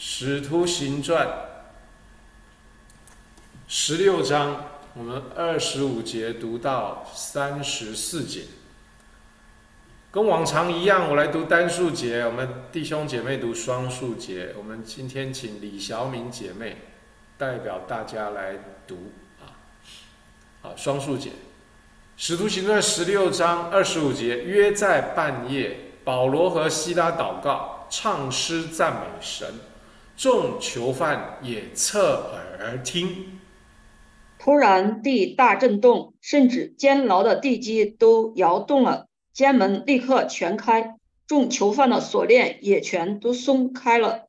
使徒行传16章，我们25节读到34节。跟往常一样，我来读单数节，我们弟兄姐妹读双数节。我们今天请李小敏姐妹代表大家来读双数节。使徒行传16章25节，约在半夜，保罗和希拉祷告，唱诗赞美神，众囚犯也侧耳而听。 突然地大震动，甚至监牢的地基都摇动了，监门立刻全开，众囚犯的锁链也全都松开了。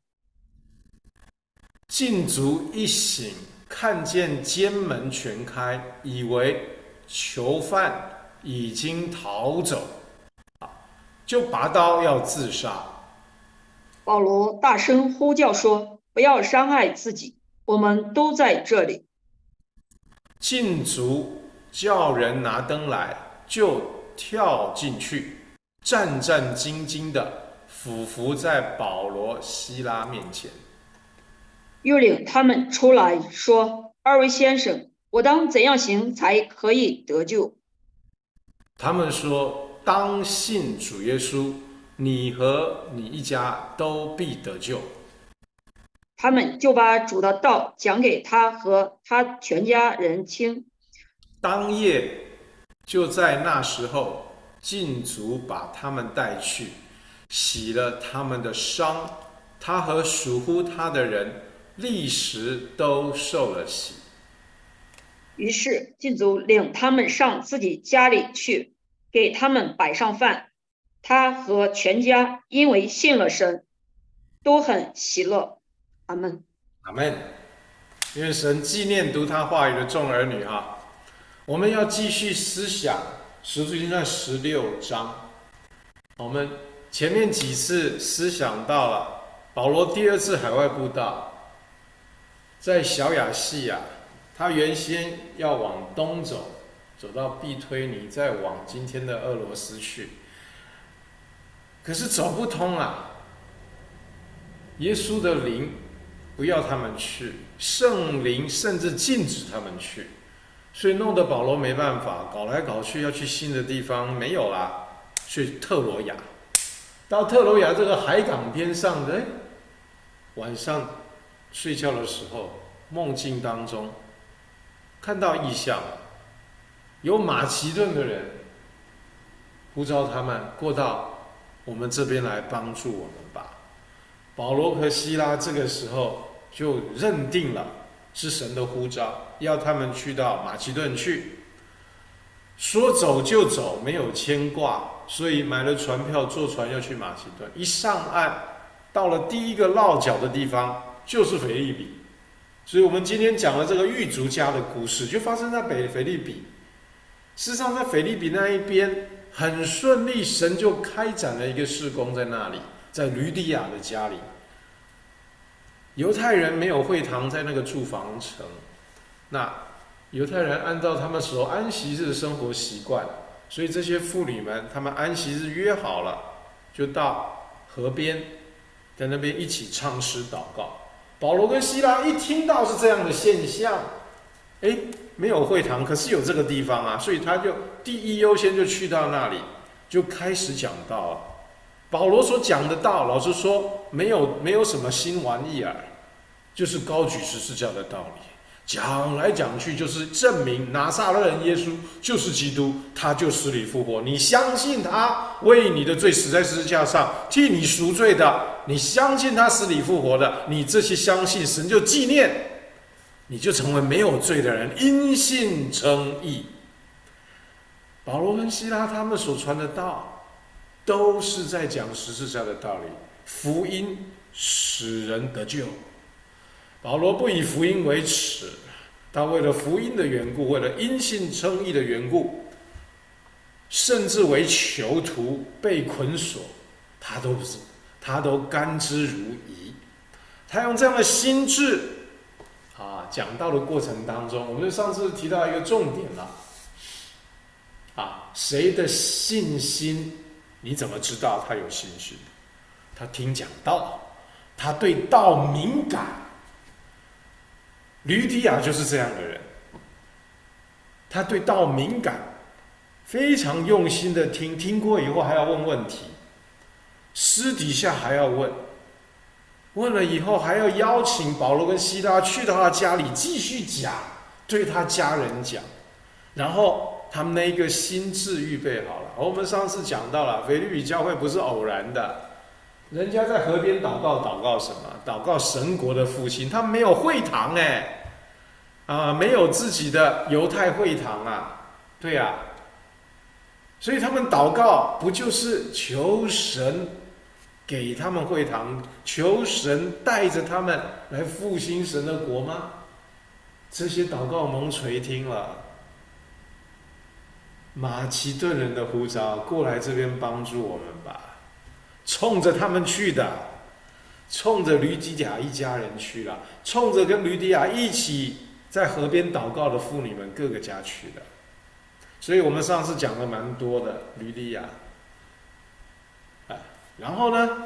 禁足一醒，看见监门全开，以为囚犯已经逃走，就拔刀要自杀。 保罗大声呼叫说：“不要伤害自己，我们都在这里。” 禁足叫人拿灯来，就跳进去，战战兢兢地俯伏在保罗、希拉面前， 又领他们出来说：“二位先生，我当怎样行才可以得救？” 他们说：“当信主耶稣，你和你一家都必得救。” 他们就把主的道讲给他和他全家人听。 当夜就在那时候，禁足把他们带去，洗了他们的伤，他和属乎他的人立时都受了洗。 于是禁足领他们上自己家里去，给他们摆上饭。他和全家因为信了神，都很喜乐。阿们。 阿们。愿神纪念读他话语的众儿女哈。我们要继续思想使徒行传16章。我们前面几次思想到了保罗第二次海外布道，在小亚细亚，他原先要往东走，走到庇推尼，再往今天的俄罗斯去，可是走不通啊。耶稣的灵不要他们去，圣灵甚至禁止他们去，所以弄得保罗没办法，搞来搞去要去新的地方没有啦，去特罗亚。到特罗亚这个海港边上的，晚上睡觉的时候，梦境当中看到异象，有马其顿的人呼召他们过到我们这边来帮助我们吧。保罗和希拉这个时候就认定了是神的呼召，要他们去到马其顿去，说走就走，没有牵挂，所以买了船票，坐船要去马其顿。一上岸，到了第一个落脚的地方就是腓立比，所以我们今天讲的这个狱卒家的故事，就发生在腓立比。事实上，在腓立比那一边很顺利，神就开展了一个事工在那里。在吕底亚的家里，犹太人没有会堂在那个住房城，那犹太人按照他们所安息日的生活习惯，所以这些妇女们，他们安息日约好了，就到河边，在那边一起唱诗祷告。保罗跟希拉一听到是这样的现象，没有会堂，可是有这个地方啊，所以他就第一优先就去到那里，就开始讲道了。保罗所讲的道，老实说，没有什么新玩意儿，就是高举十字架的道理。讲来讲去就是证明拿撒勒人耶稣就是基督，他就死里复活。你相信他为你的罪死在十字架上，替你赎罪的，你相信他死里复活的，你这些相信神就纪念，你就成为没有罪的人，因信称义。保罗跟希拉他们所传的道，都是在讲十字架的道理，福音使人得救。保罗不以福音为耻，他为了福音的缘故，为了因信称义的缘故，甚至为囚徒被捆锁，他都甘之如饴。他用这样的心智讲道的过程当中，我们上次提到一个重点了谁的信心你怎么知道他有信心？他听讲道， 他对道敏感。吕底亚就是这样的人，他对道敏感，非常用心的听，听过以后还要问问题，私底下还要问，问了以后还要邀请保罗跟希拉去到他家里继续讲，对他家人讲，然后他们那个心智预备好了。我们上次讲到了，腓立比教会不是偶然的，人家在河边祷告，祷告什么？祷告神国的复兴。他们没有会堂没有自己的犹太会堂啊，对啊，所以他们祷告不就是求神给他们会堂，求神带着他们来复兴神的国吗？这些祷告蒙垂听了。马其顿人的呼召，过来这边帮助我们吧，冲着他们去的，冲着吕底亚一家人去了，冲着跟吕底亚一起在河边祷告的妇女们各个家去的。所以我们上次讲了蛮多的吕底亚，然后呢，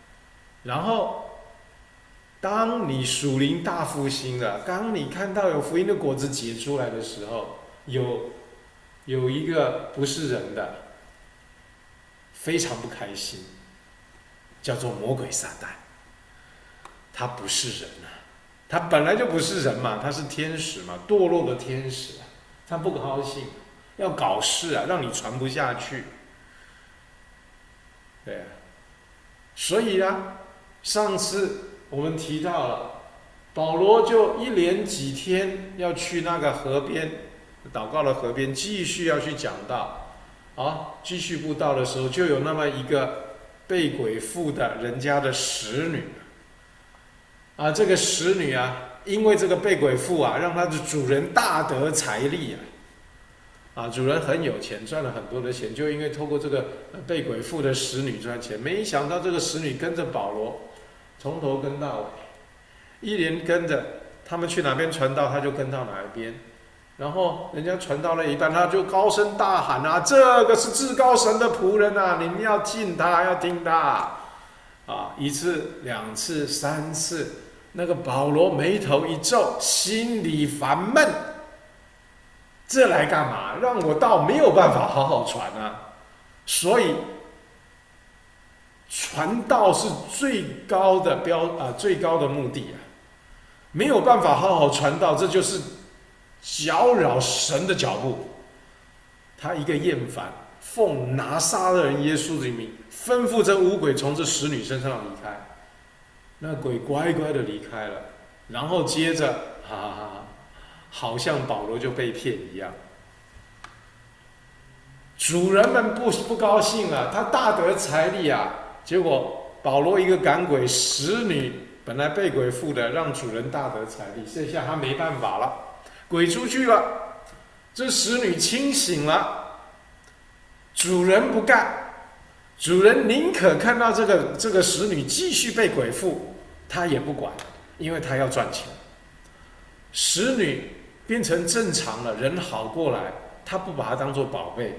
当你属灵大复兴了，当你看到有福音的果子结出来的时候，有一个不是人的，非常不开心，叫做魔鬼撒旦。他不是人啊，他本来就不是人嘛，他是天使嘛，堕落的天使啊，他不高兴，要搞事啊，让你传不下去。对啊，所以啊，上次我们提到了，保罗就一连几天要去那个河边，祷告的河边，继续要去讲道，继续布道的时候，就有那么一个被鬼附的人家的使女，这个使女因为这个被鬼附让她的主人大得财力主人很有钱，赚了很多的钱，就因为透过这个被鬼附的使女赚钱。没想到这个使女跟着保罗，从头跟到尾，一连跟着他们去哪边传道，他就跟到哪一边。然后人家传到了一半，他就高声大喊这个是至高神的仆人你们要敬他，要听他一次、两次、三次，那个保罗眉头一皱，心里烦闷。这来干嘛？让我道没有办法好好传所以传道是最高的最高的目的没有办法好好传道，这就是搅扰神的脚步。他一个厌烦，奉拿撒勒人耶稣的名，吩咐这污鬼从这使女身上离开。那鬼乖乖的离开了，然后接着好像保罗就被骗一样。主人们不高兴了，他大得财力结果保罗一个赶鬼，使女本来被鬼附的，让主人大得财力，这下他没办法了，鬼出去了，这使女清醒了，主人不干，主人宁可看到这个使女继续被鬼附，他也不管，因为他要赚钱。使女变成正常了，人好过来，他不把她当作宝贝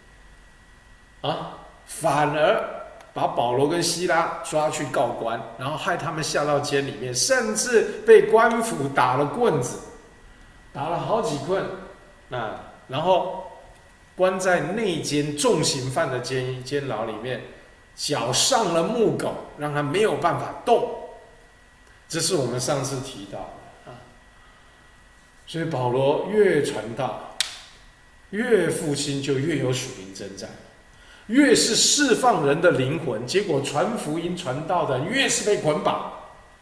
反而把保罗跟希拉抓去告官，然后害他们下到监里面，甚至被官府打了棍子，打了好几棍，然后关在内监重刑犯的监牢里面，脚上了木狗，让他没有办法动。这是我们上次提到的所以保罗越传道，越复兴，就越有属灵征战，越是释放人的灵魂，结果传福音传道的越是被捆绑。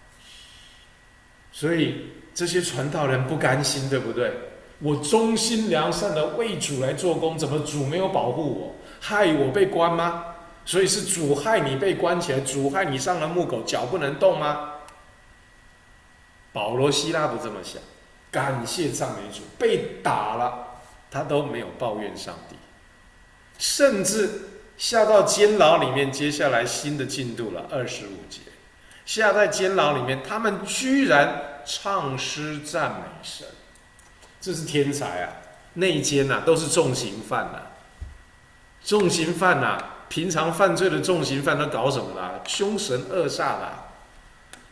所以这些传道人不甘心，对不对？我忠心良善的为主来做工，怎么主没有保护我，害我被关吗？所以是主害你被关起来，主害你上了木狗，脚不能动吗？保罗希拉不这么想，感谢赞美主，被打了他都没有抱怨上帝，甚至下到监牢里面。接下来新的进度了，25节，下在监牢里面，他们居然唱诗赞美神，这是天才内监都是重刑犯重刑犯平常犯罪的重刑犯都搞什么凶神恶煞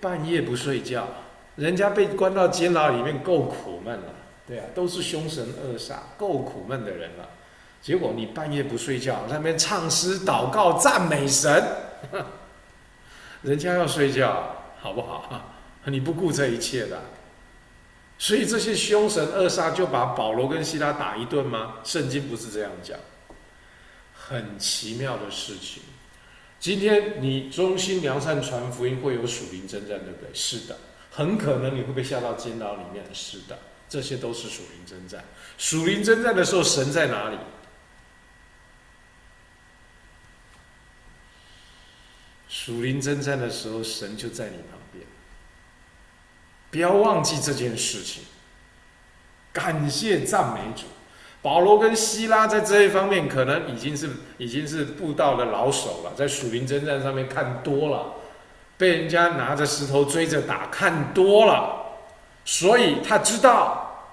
半夜不睡觉，人家被关到监牢里面够苦闷了，对啊，都是凶神恶煞，够苦闷的人了。结果你半夜不睡觉，在那边唱诗、祷告、赞美神，人家要睡觉，好不好？你不顾这一切的，所以这些凶神恶煞就把保罗跟希拉打一顿吗？圣经不是这样讲，很奇妙的事情。今天你忠心良善传福音，会有属灵征战，对不对？是的，很可能你会被下到监牢里面，是的，这些都是属灵征战。属灵征战的时候，神在哪里？属灵征战的时候，神就在你旁边。不要忘记这件事情。感谢赞美主。保罗跟希拉在这一方面可能已经是布道的老手了，在属灵征战上面看多了，被人家拿着石头追着打看多了，所以他知道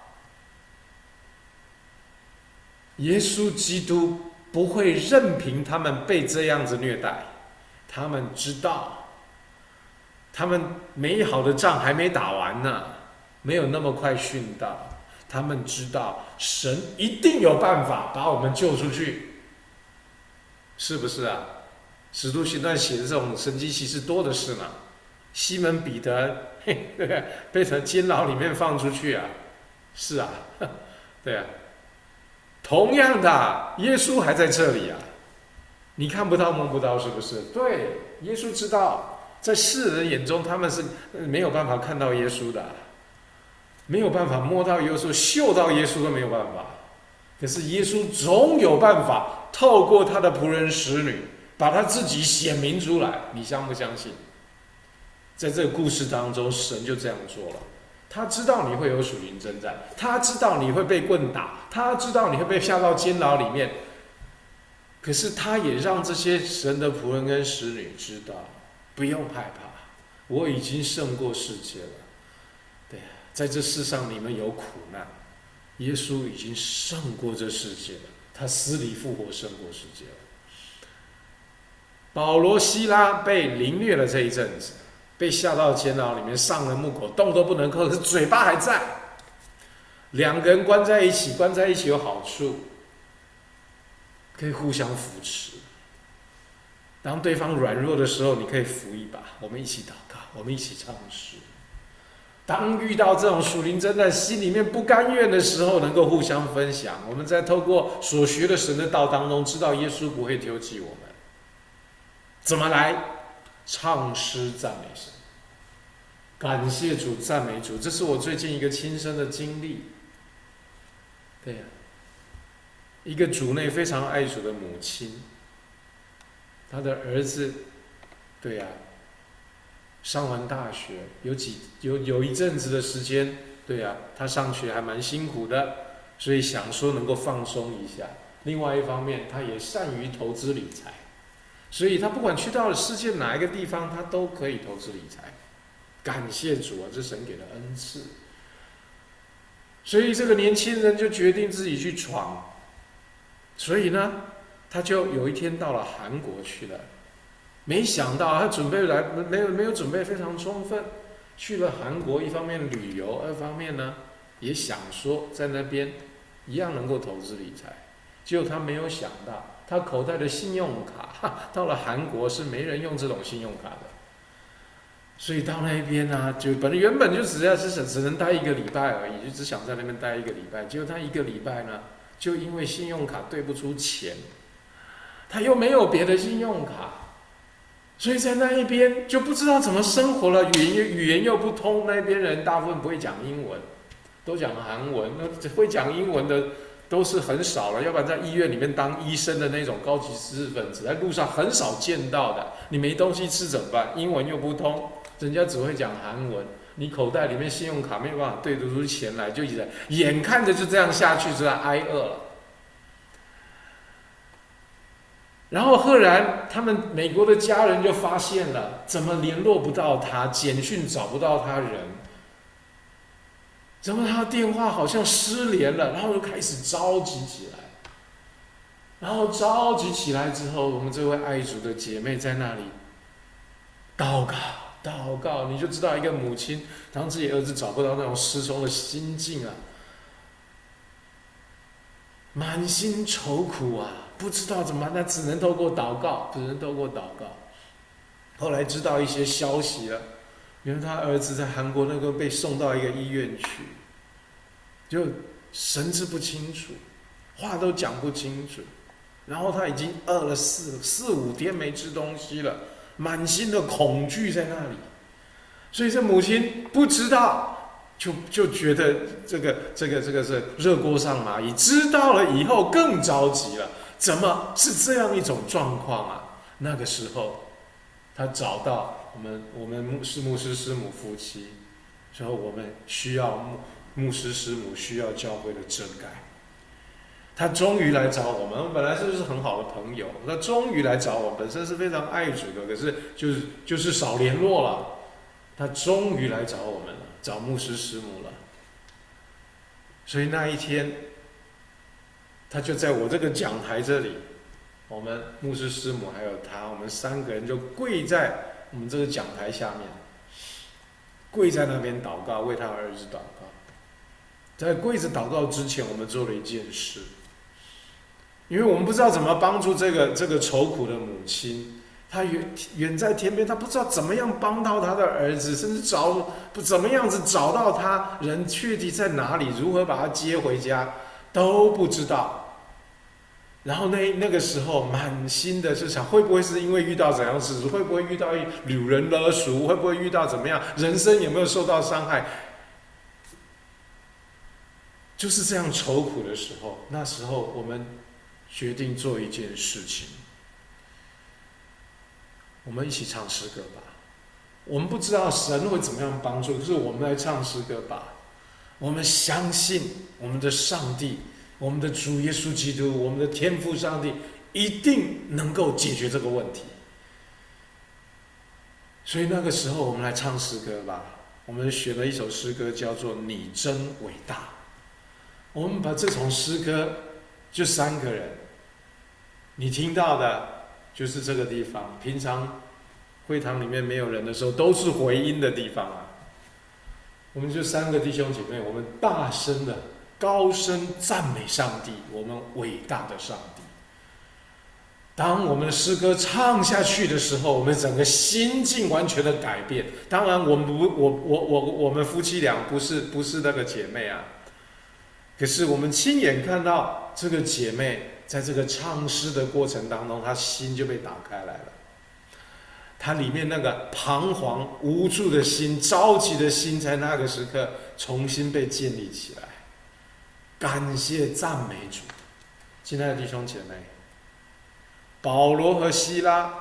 耶稣基督不会任凭他们被这样子虐待。他们知道他们美好的仗还没打完呢，没有那么快殉道。他们知道神一定有办法把我们救出去，是不是啊？使徒行传写的这种神迹奇事多的是呢。西门彼得被从监牢里面放出去啊，是啊，对啊。同样的，耶稣还在这里啊，你看不到摸不到，是不是？对，耶稣知道，在世人眼中他们是没有办法看到耶稣的。没有办法摸到耶稣、嗅到耶稣都没有办法，可是耶稣总有办法透过他的仆人使女，把他自己显明出来。你相不相信？在这个故事当中，神就这样做了。他知道你会有属灵征战，他知道你会被棍打，他知道你会被下到监牢里面，可是他也让这些神的仆人跟使女知道，不用害怕，我已经胜过世界了。对啊。在这世上你们有苦难，耶稣已经胜过这世界了，他死里复活胜过世界了。保罗希拉被凌虐了这一阵子，被下到监牢里面，上了木狗，动都不能动，可是嘴巴还在。两个人关在一起有好处，可以互相扶持。当对方软弱的时候，你可以扶一把，我们一起祷告，我们一起唱诗。当遇到这种属灵征战，心里面不甘愿的时候，能够互相分享。我们在透过所学的神的道当中，知道耶稣不会丢弃我们。怎么来？唱诗赞美神，感谢主，赞美主。这是我最近一个亲身的经历。对呀，一个主内非常爱主的母亲，她的儿子，对呀。上完大学有一阵子的时间，对啊，他上学还蛮辛苦的，所以想说能够放松一下。另外一方面，他也善于投资理财，所以他不管去到了世界哪一个地方，他都可以投资理财。感谢主啊，这神给的恩赐。所以这个年轻人就决定自己去闯，所以呢，他就有一天到了韩国去了。没想到他准备来没有准备非常充分，去了韩国，一方面旅游，二方面呢也想说在那边一样能够投资理财。结果他没有想到，他口袋的信用卡到了韩国是没人用这种信用卡的，所以到那边呢，就原本就只能待1个礼拜而已，就只想在那边待1个礼拜。结果他1个礼拜呢，就因为信用卡对不出钱，他又没有别的信用卡。所以在那一边就不知道怎么生活了，语言又不通，那边人大部分不会讲英文，都讲韩文，那会讲英文的都是很少了，要不然在医院里面当医生的那种高级知识分子，在路上很少见到的。你没东西吃怎么办？英文又不通，人家只会讲韩文，你口袋里面信用卡没有办法兑得出钱来，就眼看着就这样下去，就在挨饿了。然后赫然他们美国的家人就发现了，怎么联络不到他，简讯找不到他人，怎么他的电话好像失联了，然后就开始着急起来。然后着急起来之后，我们这位爱主的姐妹在那里祷告， 祷告，你就知道一个母亲当自己儿子找不到那种失踪的心境啊，满心愁苦啊，不知道怎么办，那只能透过祷告，只能透过祷告。后来知道一些消息了，原来他儿子在韩国那个被送到一个医院去，就神志不清楚，话都讲不清楚，然后他已经饿了四五天没吃东西了，满心的恐惧在那里，所以这母亲不知道，就觉得这个是热锅上蚂蚁，知道了以后更着急了，怎么是这样一种状况啊？那个时候，他找到我们是牧师师母夫妻，说我们需要牧师师母需要教会的整改。他终于来找我们，我们本来就是很好的朋友，他终于来找我们，本身是非常爱主的，可是就是少联络了。他终于来找我们了，找牧师师母了。所以那一天，他就在我这个讲台这里，我们牧师师母还有他，我们3个人就跪在我们这个讲台下面，跪在那边祷告，为他儿子祷告。在跪着祷告之前，我们做了一件事。因为我们不知道怎么帮助这个愁苦的母亲，她远在天边，她不知道怎么样帮到她的儿子，甚至怎么样子找到他，人确定在哪里，如何把他接回家都不知道。然后那个时候满心的是想，会不会是因为遇到怎样的事，会不会遇到掳人勒赎，会不会遇到怎么样，人生有没有受到伤害？就是这样愁苦的时候，那时候我们决定做一件事情，我们一起唱诗歌吧。我们不知道神会怎么样帮助，可是我们来唱诗歌吧。我们相信我们的上帝，我们的主耶稣基督，我们的天父上帝一定能够解决这个问题。所以那个时候我们来唱诗歌吧。我们选了一首诗歌叫做《你真伟大》。我们把这首诗歌就3个人，你听到的就是这个地方，平常会堂里面没有人的时候都是回音的地方啊。我们就3个弟兄姐妹，我们大声的高声赞美上帝，我们伟大的上帝。当我们的诗歌唱下去的时候，我们整个心境完全的改变。当然我们夫妻俩不是那个姐妹啊，可是我们亲眼看到这个姐妹在这个唱诗的过程当中，她心就被打开来了。她里面那个彷徨无助的心、着急的心，在那个时刻重新被建立起来。感谢赞美主，亲爱的弟兄姐妹，保罗和希拉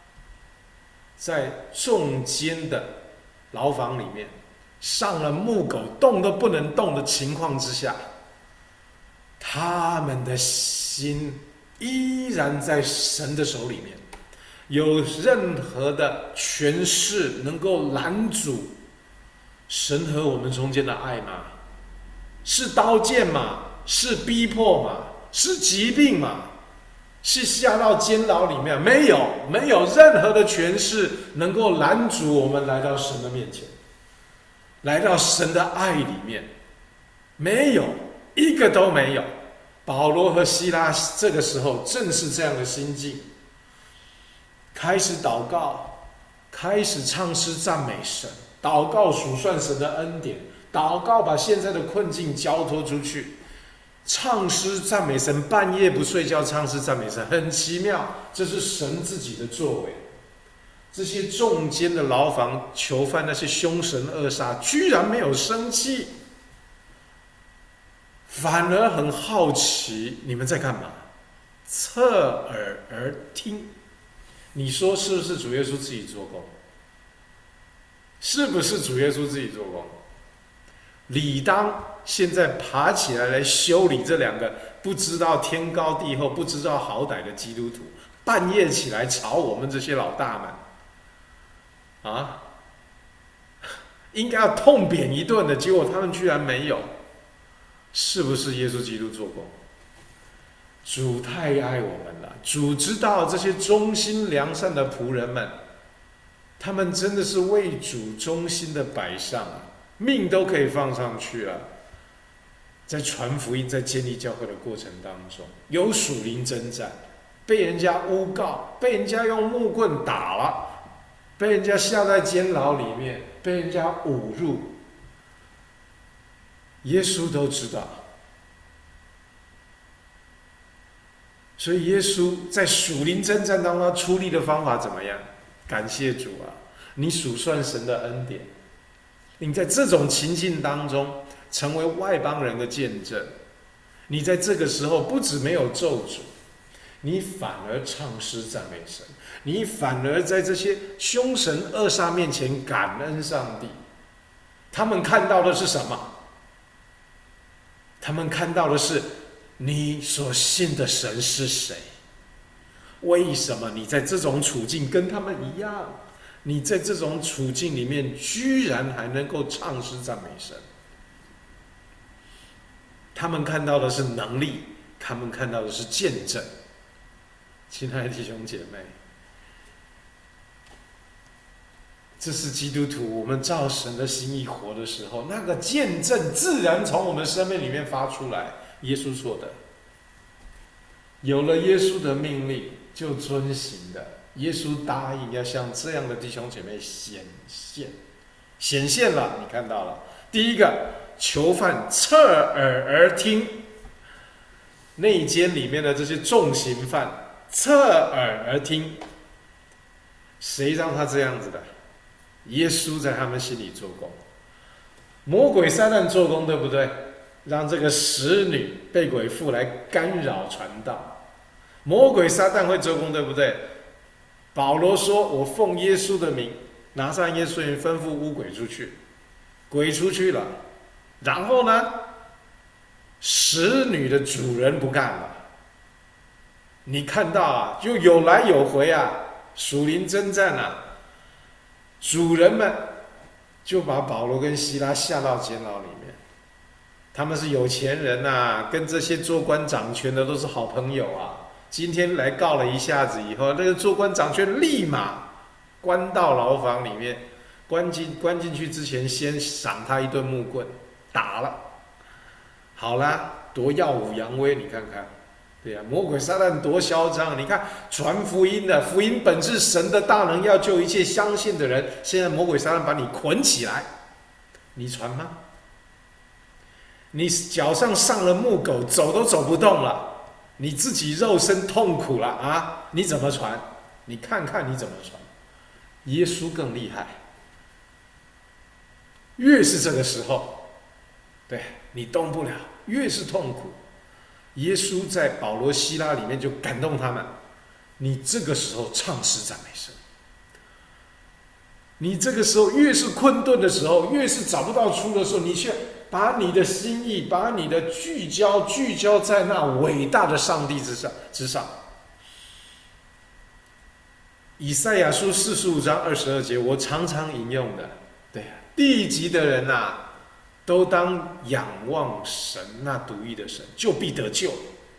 在重监的牢房里面，上了木狗，动都不能动的情况之下，他们的心依然在神的手里面。有任何的权势能够拦阻神和我们中间的爱吗？是刀剑吗？是逼迫吗？是疾病吗？是下到监牢里面？没有任何的权势能够拦阻我们来到神的面前，来到神的爱里面，没有一个都没有。保罗和希拉这个时候正是这样的心境，开始祷告，开始唱诗赞美神，祷告数算神的恩典，祷告把现在的困境交托出去，唱诗赞美神，半夜不睡觉唱诗赞美神，很奇妙，这是神自己的作为。这些重监的牢房囚犯，那些凶神恶煞，居然没有生气，反而很好奇你们在干嘛，侧耳而听。你说是不是主耶稣自己做工？是不是主耶稣自己做工？理当现在爬起来修理这2个不知道天高地厚、不知道好歹的基督徒，半夜起来吵我们这些老大们啊，应该要痛扁一顿的，结果他们居然没有。是不是耶稣基督做工？主太爱我们了，主知道这些忠心良善的仆人们， 他们真的是为主忠心的摆上啊，命都可以放上去了。在传福音、在建立教会的过程当中，有属灵征战，被人家诬告，被人家用木棍打了，被人家下在监牢里面，被人家侮辱，耶稣都知道。所以耶稣在属灵征战当中，他出力的方法怎么样？感谢主啊！你数算神的恩典，你在这种情境当中成为外邦人的见证。你在这个时候不止没有咒诅，你反而唱诗赞美神，你反而在这些凶神恶煞面前感恩上帝。他们看到的是什么？他们看到的是你所信的神是谁？为什么你在这种处境跟他们一样？你在这种处境里面，居然还能够唱诗赞美神？他们看到的是能力，他们看到的是见证。亲爱的弟兄姐妹，这是基督徒我们照神的心意活的时候，那个见证自然从我们生命里面发出来。耶稣说的，有了耶稣的命令就遵行的。耶稣答应要向这样的弟兄姐妹显现了。你看到了，第一个，囚犯侧耳而听，内监里面的这些重刑犯侧耳而听，谁让他这样子的？耶稣在他们心里做工，魔鬼撒旦做工，对不对？让这个使女被鬼附来干扰传道，魔鬼撒旦会做工，对不对？保罗说：“我奉耶稣的名，拿上耶稣的名吩咐污鬼出去，鬼出去了。然后呢，使女的主人不干了。你看到啊，就有来有回啊，属灵征战啊。主人们就把保罗跟希拉下到监牢里面。他们是有钱人啊，跟这些做官掌权的都是好朋友啊。今天来告了一下子以后，那个做官掌权立马关到牢房里面，关进去之前，先赏他一顿木棍，打了。好啦，多耀武扬威，你看看，对呀、魔鬼撒旦多嚣张！你看传福音的，福音本是神的大能，要救一切相信的人。现在魔鬼撒旦把你捆起来，你传吗？你脚上上了木狗，走都走不动了。你自己肉身痛苦了啊！你怎么传？你看看你怎么传。耶稣更厉害，越是这个时候，对你动不了，越是痛苦。耶稣在保罗、希拉里面就感动他们，你这个时候唱诗赞美神。你这个时候越是困顿的时候，越是找不到出的时候，你却把你的心意，把你的聚焦在那伟大的上帝之上。以赛亚书45章22节，我常常引用的，对啊，地极的人啊，都当仰望神那独一的神，就必得救。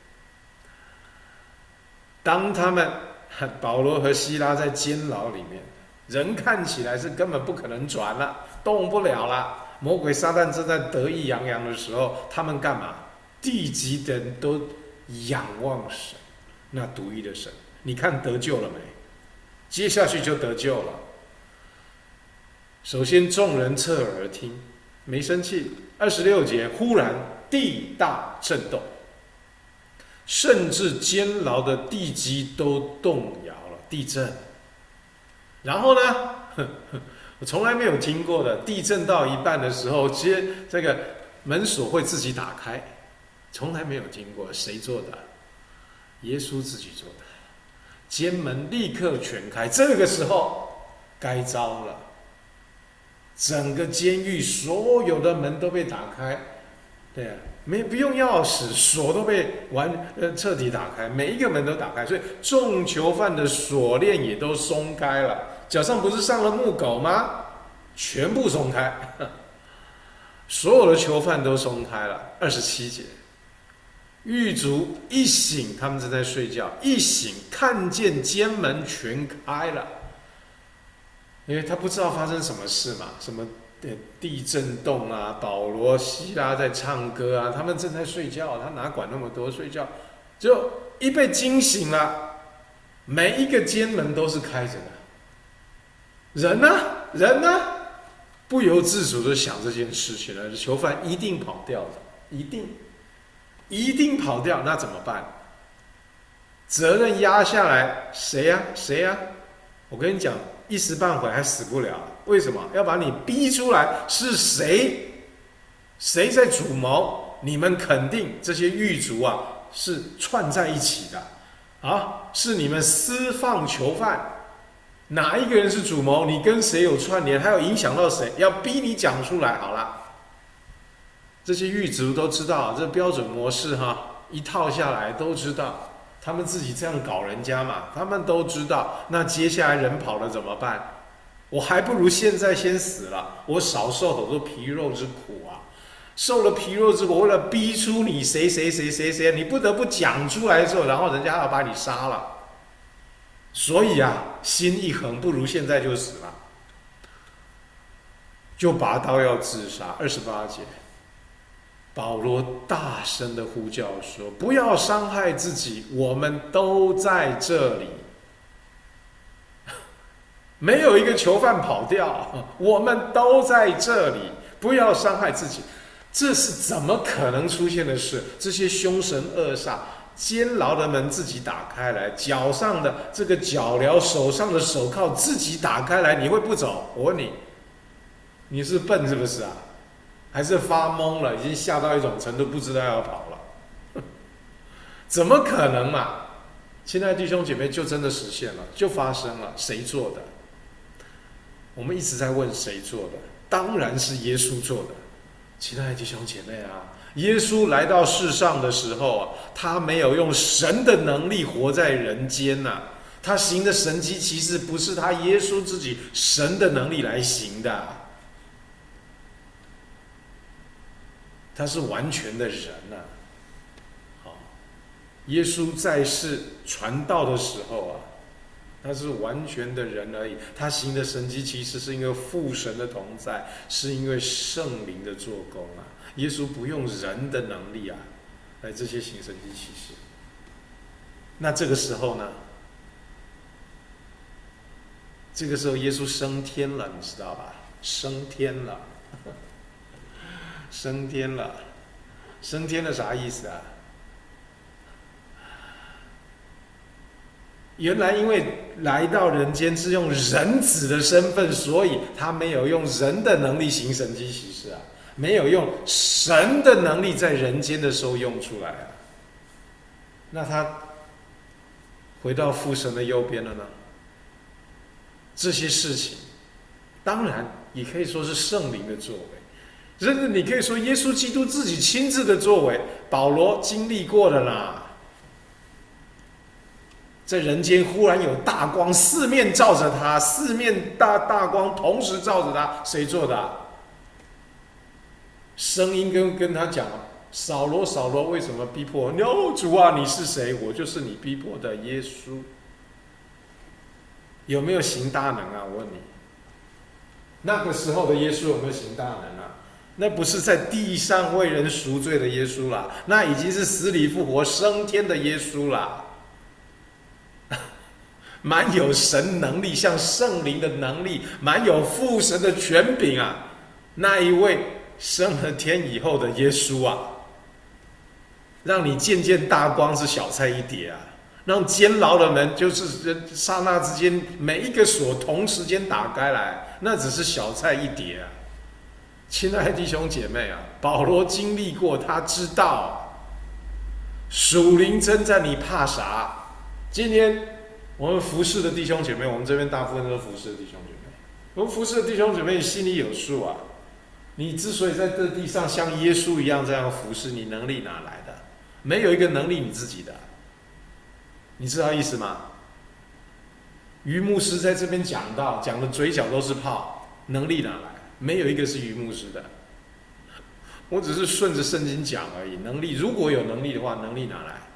当他们保罗和希拉在监牢里面，人看起来是根本不可能转了，动不了了。魔鬼撒旦正在得意洋洋的时候，他们干嘛？地极的人都仰望神，那独一的神。你看得救了没？接下去就得救了。首先，众人侧耳而听，没生气。26节，忽然地大震动，甚至监牢的地基都动摇了，地震。然后呢？我从来没有听过的，地震到一半的时候，这个门锁会自己打开，从来没有听过。谁做的？耶稣自己做的。监门立刻全开，这个时候该糟了。整个监狱所有的门都被打开，对啊，不用钥匙，锁都被彻底打开，每一个门都打开，所以众囚犯的锁链也都松开了。脚上不是上了木狗吗？全部松开，所有的囚犯都松开了。27节，狱卒一醒，他们正在睡觉，一醒看见监门全开了， 因为他不知道发生什么事嘛，什么地震动啊，保罗、希拉在唱歌啊，他们正在睡觉，他哪管那么多，睡觉就一被惊醒了，每一个监门都是开着的，人呢、人呢、不由自主的想这件事情了，囚犯一定跑掉了，一定跑掉，那怎么办？责任压下来，谁呀？谁呀？我跟你讲，一时半会还死不了。为什么？要把你逼出来，是谁？谁在主谋？你们肯定这些狱卒啊，是串在一起的啊，是你们私放囚犯。哪一个人是主谋？你跟谁有串联？还有影响到谁？要逼你讲出来。好了，这些狱卒都知道这标准模式哈，一套下来都知道。他们自己这样搞人家嘛，他们都知道。那接下来人跑了怎么办？我还不如现在先死了，我少受很多皮肉之苦啊！受了皮肉之苦，为了逼出你谁，你不得不讲出来之后，然后人家要把你杀了。所以啊，心一横，不如现在就死了，就拔刀要自杀。28节。保罗大声的呼叫说：“不要伤害自己，我们都在这里。没有一个囚犯跑掉，我们都在这里。不要伤害自己。”这是怎么可能出现的事？这些凶神恶煞，监牢的门自己打开来，脚上的这个脚镣，手上的手铐自己打开来，你会不走？我问你，你是笨是不是啊？还是发懵了，已经吓到一种程度，不知道要跑了，怎么可能嘛？亲爱的弟兄姐妹，就真的实现了，就发生了。谁做的？我们一直在问谁做的，当然是耶稣做的。亲爱的弟兄姐妹啊，耶稣来到世上的时候啊，他没有用神的能力活在人间呐，他行的神迹其实不是他耶稣自己神的能力来行的。他是完全的人呐、好，耶稣在世传道的时候啊，他是完全的人而已。他行的神迹其实是因为父神的同在，是因为圣灵的做工啊。耶稣不用人的能力啊，来这些行神迹奇事。那这个时候呢？这个时候耶稣升天了，你知道吧？升天了。升天了，升天了啥意思啊？原来因为来到人间是用人子的身份，所以他没有用人的能力行神迹奇事啊，没有用神的能力在人间的时候用出来啊。那他回到父神的右边了呢？这些事情，当然也可以说是圣灵的作为。甚至你可以说，耶稣基督自己亲自的作为，保罗经历过的啦。在人间忽然有大光四面照着他，四面大光同时照着他，谁做的、啊？声音跟他讲：“扫罗，扫罗，为什么逼迫我？主啊，你是谁？我就是你逼迫的耶稣。”有没有行大能啊？我问你，那个时候的耶稣有没有行大能啊？那不是在地上为人赎罪的耶稣啦，那已经是死里复活升天的耶稣啦，蛮有神能力，像圣灵的能力，蛮有父神的权柄啊。那一位升了天以后的耶稣啊，让你渐渐大光是小菜一碟啊，让监牢的门就是刹那之间每一个锁同时间打开来，那只是小菜一碟啊。亲爱的弟兄姐妹啊，保罗经历过，他知道属灵征战，你怕啥？今天我们服侍的弟兄姐妹，我们这边大部分都是服侍的弟兄姐妹，我们服侍的弟兄姐妹，你心里有数啊。你之所以在这地上像耶稣一样这样服侍，你能力哪来的？没有一个能力你自己的，你知道意思吗？于牧师在这边讲的嘴角都是泡，能力哪来？没有一个是于牧师的，我只是顺着圣经讲而已。能力如果有能力的话，能力哪来？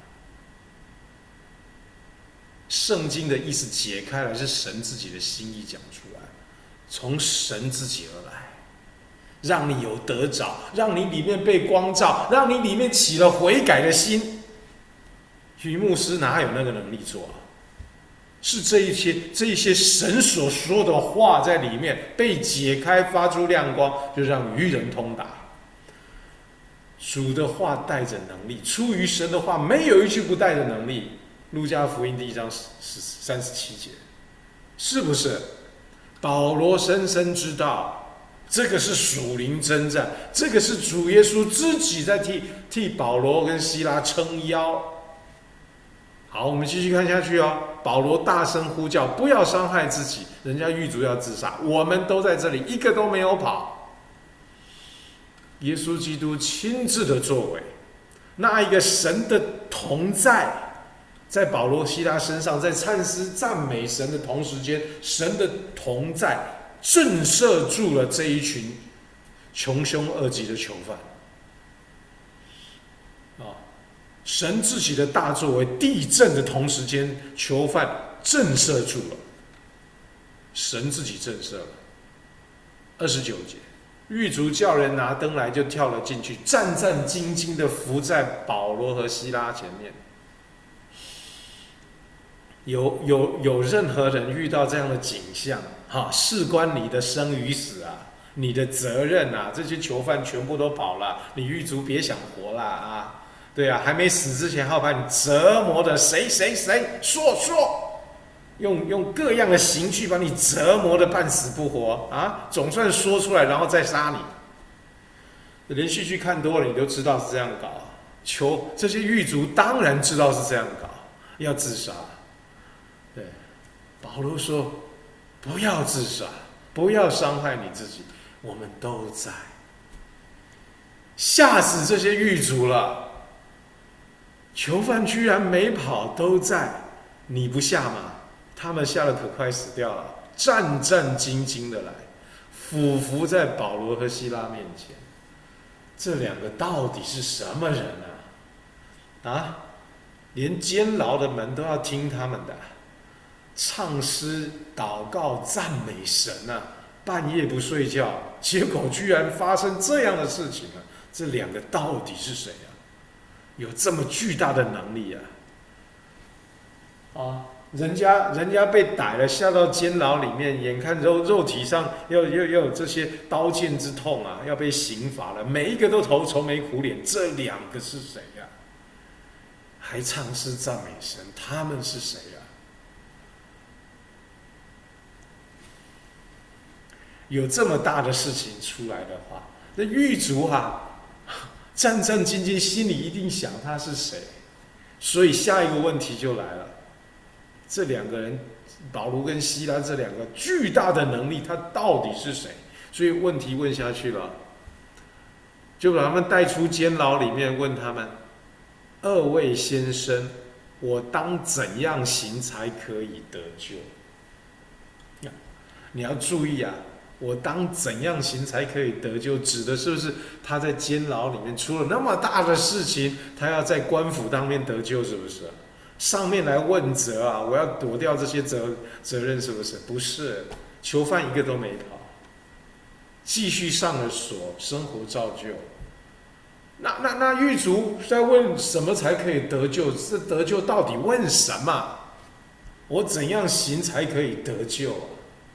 圣经的意思解开来是神自己的心意讲出来， 从神自己而来，让你有得着，让你里面被光照，让你里面起了悔改的心。于牧师哪有那个能力做啊？是这一些神所说的话在里面被解开，发出亮光，就让愚人通达。主的话带着能力，出于神的话没有一句不带着能力。路加福音第1章37节，是不是？保罗深深知道，这个是属灵征战，这个是主耶稣自己在替保罗跟希拉撑腰。好，我们继续看下去哦。保罗大声呼叫，不要伤害自己，人家狱卒要自杀，我们都在这里，一个都没有跑。耶稣基督亲自的作为，那一个神的同在，在保罗希拉身上，在唱诗赞美神的同时间，神的同在震慑住了这一群穷凶恶极的囚犯。神自己的大作为，地震的同时间，囚犯震慑住了，神自己震慑了。29节，狱卒叫人拿灯来，就跳了进去，战战兢兢的伏在保罗和希拉前面。有任何人遇到这样的景象，事关你的生与死啊，你的责任啊，这些囚犯全部都跑了，你狱卒别想活了啊！对啊，还没死之前，还要把你折磨的谁说，用各样的刑具把你折磨的半死不活啊！总算说出来，然后再杀你。连续剧看多了，你都知道是这样搞。这些狱卒当然知道是这样搞，要自杀。对，保罗说不要自杀，不要伤害你自己，我们都在。吓死这些狱卒了。囚犯居然没跑，都在，你不吓吗？他们吓得可快死掉了，战战兢兢的来，俯伏在保罗和希拉面前。这两个到底是什么人啊？连监牢的门都要听他们的，唱诗、祷告、赞美神啊，半夜不睡觉，结果居然发生这样的事情啊！这两个到底是谁啊？有这么巨大的能力人家被逮了，下到监牢里面，眼看肉体上要有这些刀剑之痛啊，要被刑罚了，每一个都愁眉苦脸。这两个是谁呀？还唱诗赞美神，他们是谁呀？有这么大的事情出来的话，那狱卒战战兢兢，心里一定想他是谁。所以下一个问题就来了，这两个人，保罗跟希拉这两个巨大的能力，他到底是谁？所以问题问下去了，就把他们带出监牢里面，问他们：2位先生，我当怎样行才可以得救？你要注意啊，我当怎样行才可以得救？指的是不是他在监牢里面出了那么大的事情，他要在官府当面得救，是不是？上面来问责啊，我要躲掉这些责任，是不是？不是，囚犯一个都没跑，继续上了锁，生活照旧。那狱卒在问什么才可以得救？这得救到底问什么？我怎样行才可以得救啊？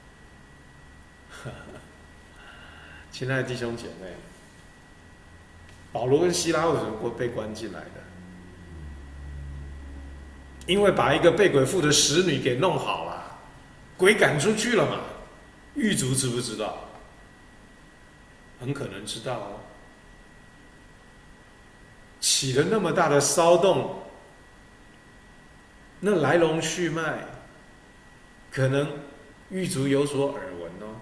亲爱的弟兄姐妹，保罗跟希拉为什么被关进来的？因为把一个被鬼附的使女给弄好了，鬼赶出去了嘛。狱卒知不知道？很可能知道哦。起了那么大的骚动，那来龙去脉，可能狱卒有所耳闻哦。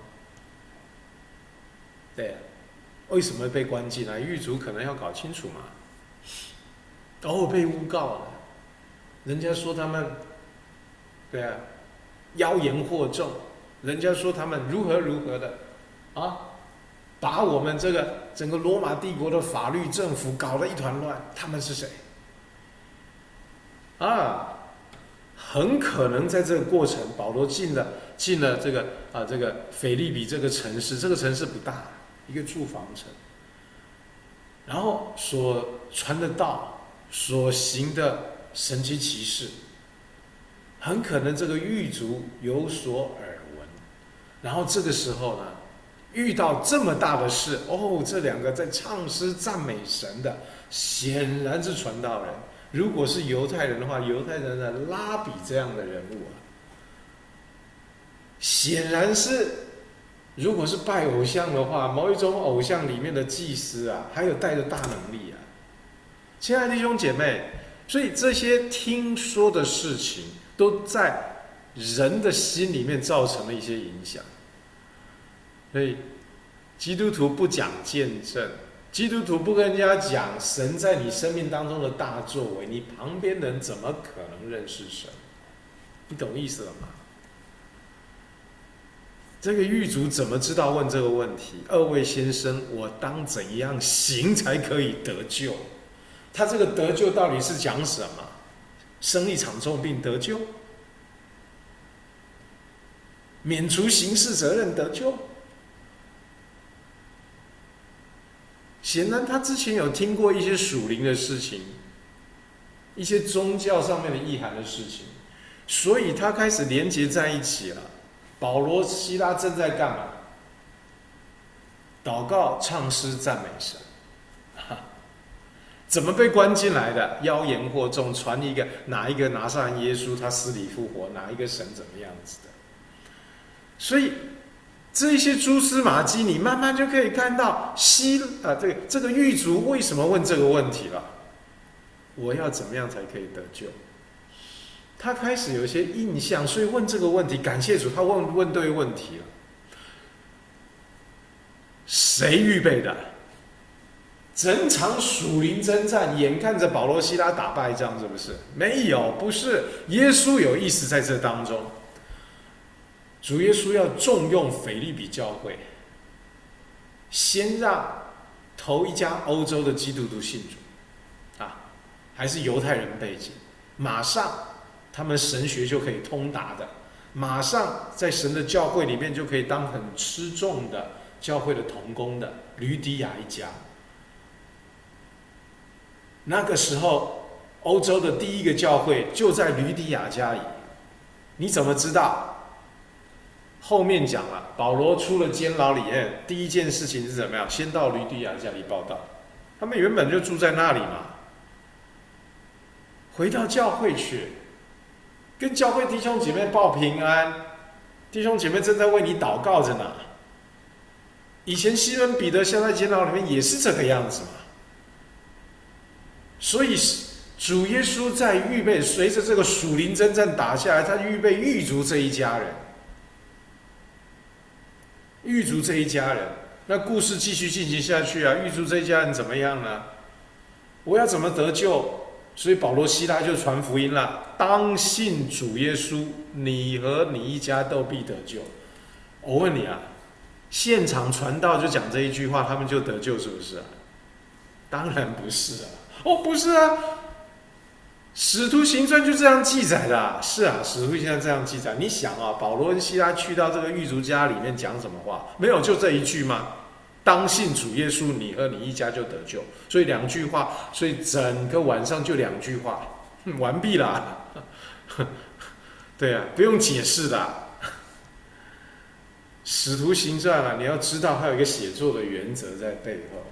对，为什么被关进来？狱卒可能要搞清楚嘛。被诬告了，人家说他们，对啊，妖言惑众，人家说他们如何的，把我们这个整个罗马帝国的法律政府搞得一团乱。他们是谁？ 很可能在这个过程，保罗进了这个腓立比这个城市，这个城市不大，一个住房城，然后所传的道，所行的神奇奇事，很可能这个狱卒有所耳闻，然后这个时候呢，遇到这么大的事，这两个在唱诗赞美神的，显然是传道人。如果是犹太人的话，犹太人的拉比这样的人物啊，显然是，如果是拜偶像的话，某一种偶像里面的祭司啊，还有带着大能力啊。亲爱的弟兄姐妹，所以这些听说的事情，都在人的心里面造成了一些影响。所以，基督徒不讲见证，基督徒不跟人家讲神在你生命当中的大作为，你旁边的人怎么可能认识神？你懂意思了吗？这个狱卒怎么知道问这个问题？二位先生，我当怎样行才可以得救？他这个得救到底是讲什么？生一场重病得救？免除刑事责任得救？显然他之前有听过一些属灵的事情，一些宗教上面的意涵的事情，所以他开始连结在一起了。保罗、希拉正在干嘛？祷告、唱诗、赞美神。怎么被关进来的？妖言惑众，传哪一个拿撒勒耶稣他死里复活，哪一个神怎么样子的？所以这些蛛丝马迹，你慢慢就可以看到这个狱卒为什么问这个问题了？我要怎么样才可以得救？他开始有一些印象，所以问这个问题。感谢主，他问对问题了。谁预备的？整场属灵征战，眼看着保罗、希拉打败仗，是不是？没有，不是。耶稣有意思在这当中。主耶稣要重用腓立比教会，先让头一家欧洲的基督徒信主，还是犹太人背景，马上他们神学就可以通达的，马上在神的教会里面就可以当很吃重的教会的同工的吕底亚一家。那个时候，欧洲的第一个教会就在吕底亚家里。你怎么知道？后面讲了，保罗出了监牢里面，第一件事情是怎么样？先到吕底亚家里报道。他们原本就住在那里嘛，回到教会去，跟教会弟兄姐妹报平安。弟兄姐妹正在为你祷告着呢。以前西门彼得下在监牢里面也是这个样子嘛。所以主耶稣在预备，随着这个属灵征战打下来，他预备狱卒这一家人。狱卒这一家人，那故事继续进行下去啊。狱卒这一家人怎么样呢？我要怎么得救？所以保罗、希拉就传福音了，当信主耶稣，你和你一家都必得救。我问你啊，现场传道就讲这一句话，他们就得救是不是啊？当然不是啊。不是啊，使徒行传就这样记载的啊。是啊，使徒行传这样记载。你想啊，保罗跟希拉去到这个狱卒家里面讲什么话？没有，就这一句吗？当信主耶稣，你和你一家就得救。所以两句话，所以整个晚上就两句话，完毕啦。对啊，不用解释的。使徒行传啊，你要知道它有一个写作的原则在背后。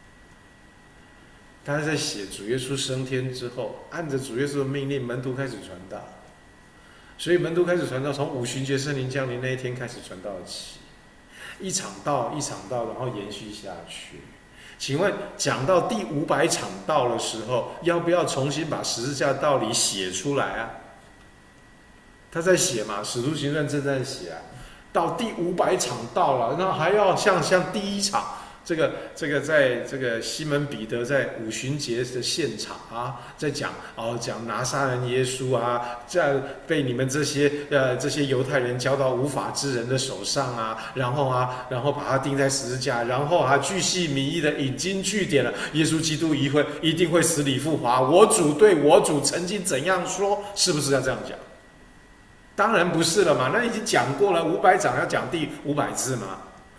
他在写主耶稣升天之后，按着主耶稣的命令，门徒开始传道。所以门徒开始传道，从五旬节圣灵降临那一天开始传道起，一场道一场道，然后延续下去。请问讲到第500场道的时候，要不要重新把十字架道理写出来啊？他在写嘛，使徒行传正在写啊。到第500场道了，那还要像第一场。这个在这个西门彼得在五旬节的现场啊，在讲拿撒勒耶稣啊，在被你们这些犹太人交到无法之人的手上啊，然后把他钉在十字架，然后巨细靡遗的引经据典了，耶稣基督一定会死里复活，我主对我主曾经怎样说，是不是要这样讲？ 当然不是了嘛，那已经讲过了，500章要讲第500字嘛。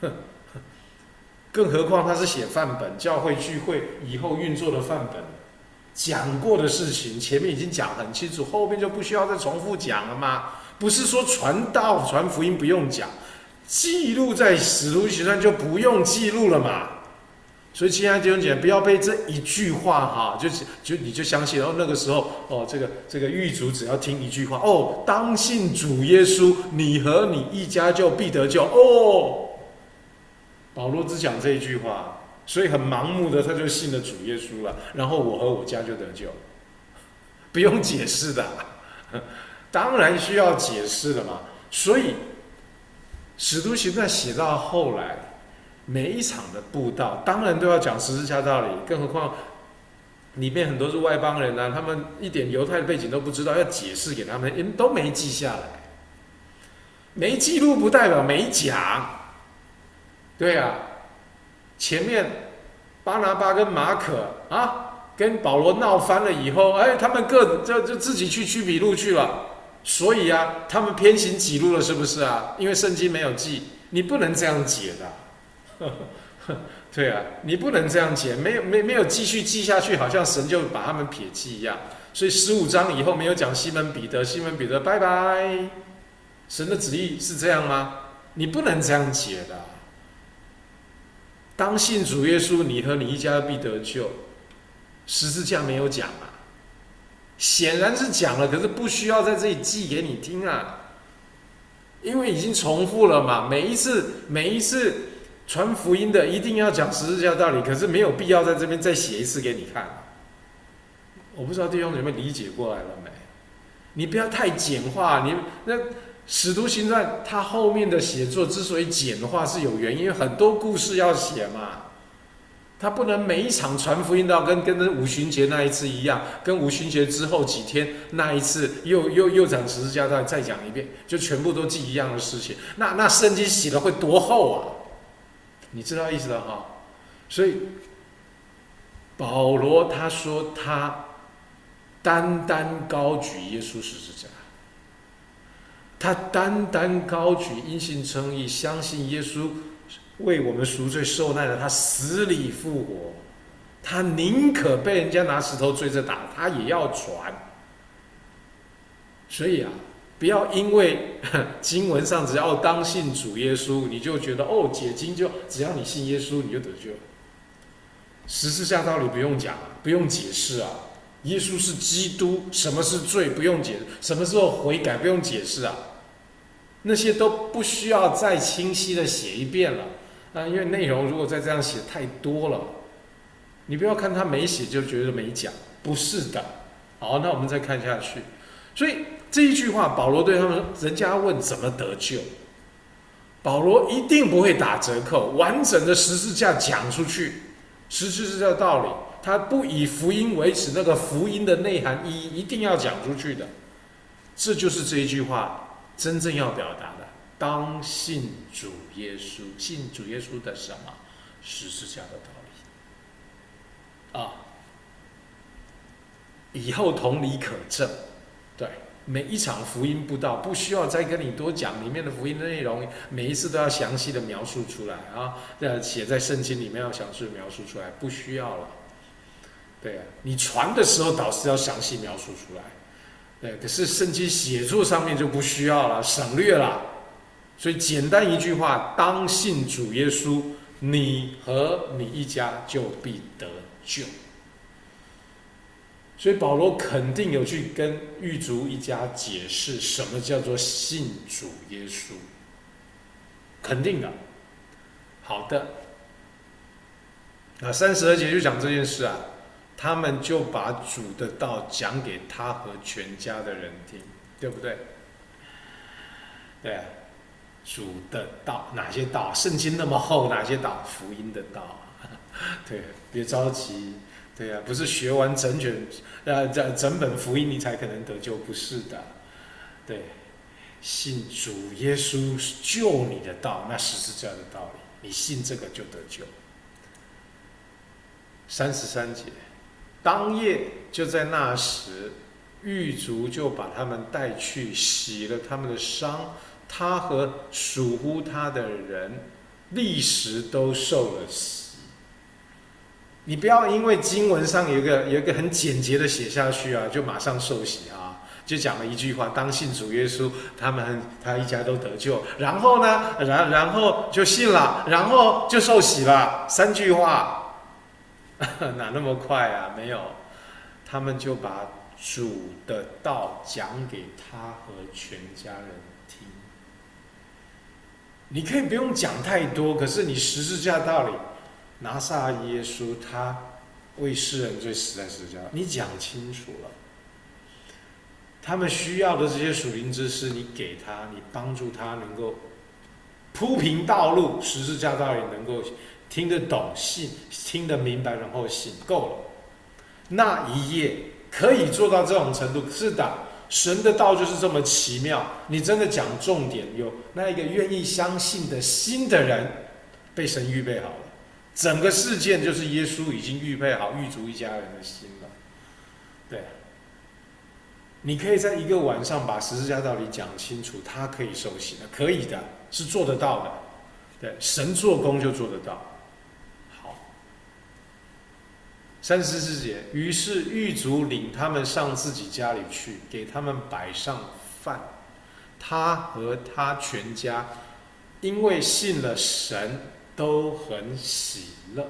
更何况他是写范本，教会聚会以后运作的范本，讲过的事情前面已经讲很清楚，后面就不需要再重复讲了嘛。不是说传道传福音不用讲，记录在使徒行传就不用记录了嘛。所以亲爱的弟兄姐妹，不要被这一句话哈，你就相信，那个时候这个狱卒只要听一句话，当信主耶稣，你和你一家就必得救。保罗只讲这一句话，所以很盲目的他就信了主耶稣了，然后我和我家就得救，不用解释的，当然需要解释了嘛。所以使徒行传写到后来。每一场的布道，当然都要讲十字架道理，更何况里面很多是外邦人啊，他们一点犹太的背景都不知道，要解释给他们，都没记下来。没记录不代表没讲，对啊。前面巴拿巴跟马可啊，跟保罗闹翻了以后，他们就自己去屈比路去了，所以啊，他们偏行己路了，是不是啊？因为圣经没有记，你不能这样解的。对啊，你不能这样解，没有继续记下去，好像神就把他们撇弃一样。所以15章以后没有讲西门彼得，拜拜。神的旨意是这样吗？你不能这样解的。当信主耶稣，你和你一家必得救。十字架没有讲啊，显然是讲了，可是不需要在这里记给你听啊，因为已经重复了嘛。每一次传福音的一定要讲十字架道理，可是没有必要在这边再写一次给你看。我不知道弟兄有没有理解过来了没？你不要太简化。那使徒行传它后面的写作之所以简化是有原因，因为很多故事要写嘛。他不能每一场传福音都要跟五旬节那一次一样，跟五旬节之后几天那一次又讲十字架道理再讲一遍，就全部都记一样的事情。那圣经写的会多厚啊？你知道意思了哈？所以保罗他说他单单高举耶稣十字架，他单单高举因信称义，相信耶稣为我们赎罪受难的，他死里复活，他宁可被人家拿石头追着打，他也要传。所以啊，不要因为经文上只要当信主耶稣，你就觉得解经就只要你信耶稣你就得救。十字架道理不用讲，不用解释啊。耶稣是基督，什么是罪不用解释，什么时候悔改不用解释啊。那些都不需要再清晰的写一遍了。因为内容如果再这样写太多了，你不要看他没写就觉得没讲，不是的。好，那我们再看下去。所以这一句话，保罗对他们说，人家问怎么得救，保罗一定不会打折扣，完整的十字架讲出去，十字架的道理，他不以福音为耻，那个福音的内涵意义一定要讲出去的。这就是这一句话真正要表达的，当信主耶稣，信主耶稣的什么？十字架的道理啊，以后同理可证。对，每一场福音布道不需要再跟你多讲里面的福音的内容，每一次都要详细的描述出来啊，写在圣经里面要详细的描述出来，不需要了。对啊，你传的时候导师要详细描述出来，对，可是圣经写作上面就不需要了，省略了。所以简单一句话，当信主耶稣，你和你一家就必得救。所以保罗肯定有去跟狱卒一家解释什么叫做信主耶稣，肯定的。好的，那32节就讲这件事啊，他们就把主的道讲给他和全家的人听，对不对？对啊，主的道，哪些道？圣经那么厚，哪些道？福音的道。对，别着急。对啊，不是学完整本福音你才可能得救，不是的。对，信主耶稣救你的道，那十字架的道理，你信这个就得救。33节，当夜就在那时， 狱卒就把他们带去洗了他们的伤，他和属乎他的人立时都受了洗。你不要因为经文上有一个很简洁的写下去啊，就马上受洗啊，就讲了一句话：当信主耶稣，他一家都得救。然后呢，然后就信了，然后就受洗了，3句话，哪那么快啊？没有，他们就把主的道讲给他和全家人听。你可以不用讲太多，可是你十字架道理。拿撒勒耶稣，他为世人罪死在十字架，你讲清楚了。他们需要的这些属灵知识，你给他，你帮助他能够铺平道路，十字架道理能够听得懂、信，听得明白，然后信，够了。那一页可以做到这种程度，是的，神的道就是这么奇妙。你真的讲重点，有那一个愿意相信的心的人，被神预备好了。整个事件就是耶稣已经预备好狱卒一家人的心了。对，你可以在一个晚上把十字架道理讲清楚，他可以受洗的，可以的，是做得到的。对，神做工就做得到。好，34节，于是狱卒领他们上自己家里去，给他们摆上饭。他和他全家因为信了神，都很喜乐。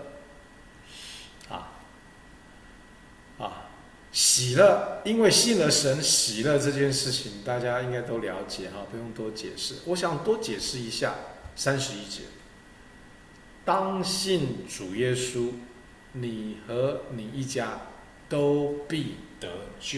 喜乐，因为信了神，喜乐这件事情大家应该都了解哈，不用多解释。我想多解释一下31节，当信主耶稣，你和你一家都必得救。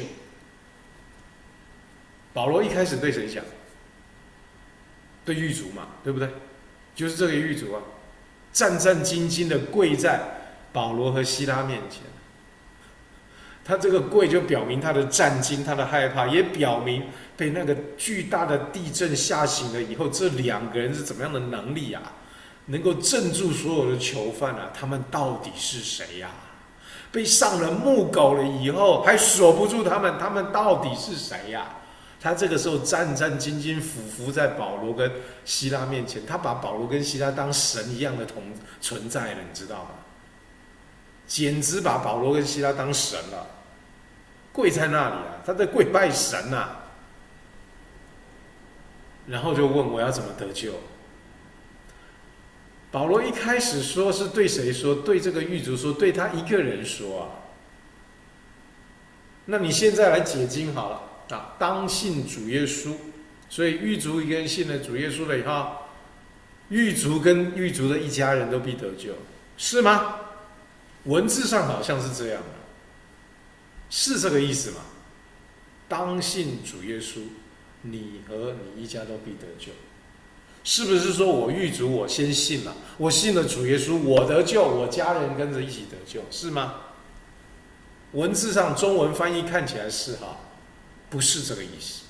保罗一开始对谁讲？对狱卒嘛，对不对？就是这个狱卒啊，战战兢兢的跪在保罗和希拉面前。他这个跪就表明他的战兢，他的害怕，也表明被那个巨大的地震吓醒了以后，这2个人是怎么样的能力啊？能够镇住所有的囚犯啊？他们到底是谁呀？被上了木狗了以后，还锁不住他们，他们到底是谁呀？他这个时候战战兢兢俯伏在保罗跟希拉面前，他把保罗跟希拉当神一样的存在了，你知道吗？简直把保罗跟希拉当神了，跪在那里啊，他在跪拜神啊，然后就问我要怎么得救。保罗一开始说是对谁说？对这个狱卒说，对他一个人说啊。那你现在来解经好了啊，当信主耶稣，所以狱卒一个人信了主耶稣了以后，狱卒跟狱卒的一家人都必得救，是吗？文字上好像是这样的，是这个意思吗？当信主耶稣，你和你一家都必得救，是不是说我狱卒我先信了，我信了主耶稣，我得救，我家人跟着一起得救，是吗？文字上中文翻译看起来是哈，不是这个意思。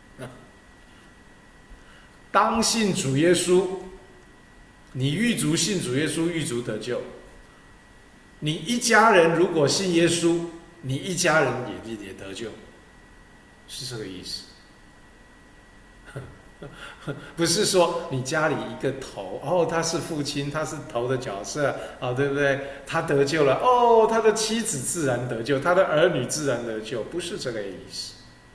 当信主耶稣，你狱卒信主耶稣，狱卒得救。你一家人如果信耶稣，你一家人也得救，是这个意思。不是说你家里一个头，哦，他是父亲，他是头的角色，哦，对不对？他得救了，哦，他的妻子自然得救，他的儿女自然得救，不是这个意思。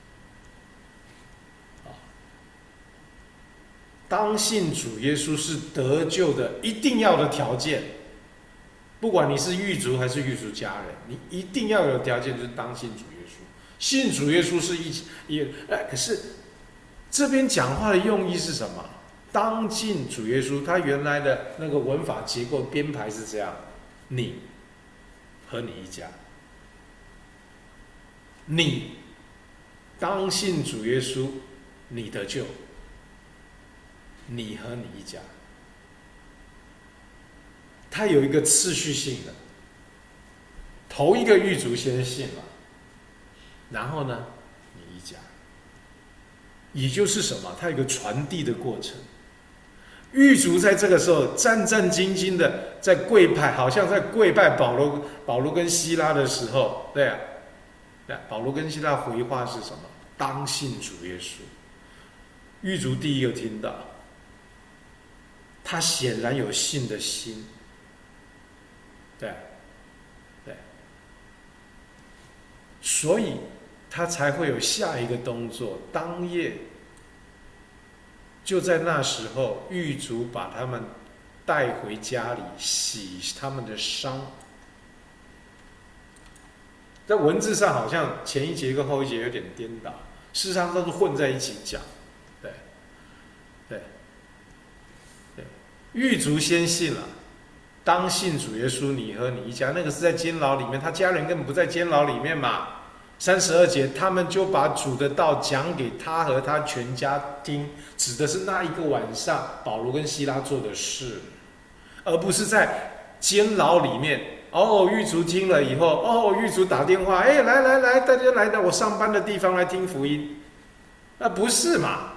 当信主耶稣是得救的一定要的条件。不管你是狱卒还是狱卒家人，你一定要有条件，就是当信主耶稣。信主耶稣是可是这边讲话的用意是什么？当信主耶稣，他原来的那个文法结构编排是这样：你和你一家，你当信主耶稣，你得救，你和你一家。它有一个次序性的，头一个狱卒先信了，然后呢，你一家，也就是什么？它有一个传递的过程。狱卒在这个时候战战兢兢的在跪拜，好像在跪拜保罗跟希拉的时候，对啊， 保罗跟希拉回话是什么？当信主耶稣。狱卒第一个听到，他显然有信的心，对，所以他才会有下一个动作。当夜，就在那时候，狱卒把他们带回家里，洗他们的伤。在文字上好像前一节跟后一节有点颠倒，事实上都是混在一起讲。狱卒先信了，当信主耶稣，你和你一家。那个是在监牢里面，他家人根本不在监牢里面嘛。32节，他们就把主的道讲给他和他全家听，指的是那一个晚上保罗跟希拉做的事，而不是在监牢里面。狱卒听了以后，狱卒打电话，来，大家来到我上班的地方来听福音，那不是嘛？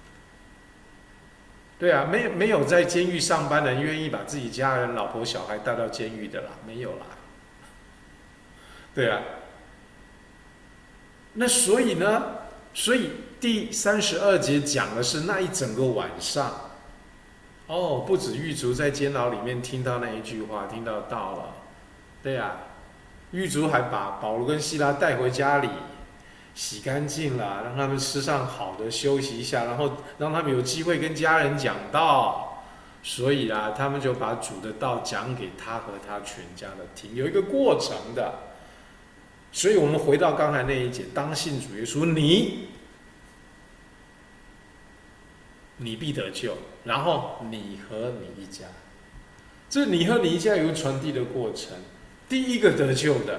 对啊，没有在监狱上班的人愿意把自己家人、老婆、小孩带到监狱的啦，没有啦。对啊，那所以呢？所以第32节讲的是那一整个晚上，不止狱卒在监牢里面听到那一句话，听到道了。对啊，狱卒还把保罗跟希拉带回家里，洗干净了，让他们吃上好的，休息一下，然后让他们有机会跟家人讲道。所以他们就把主的道讲给他和他全家的听，有一个过程的。所以我们回到刚才那一节，当信主耶稣，你必得救，然后你和你一家。这你和你一家有个传递的过程。第一个得救的，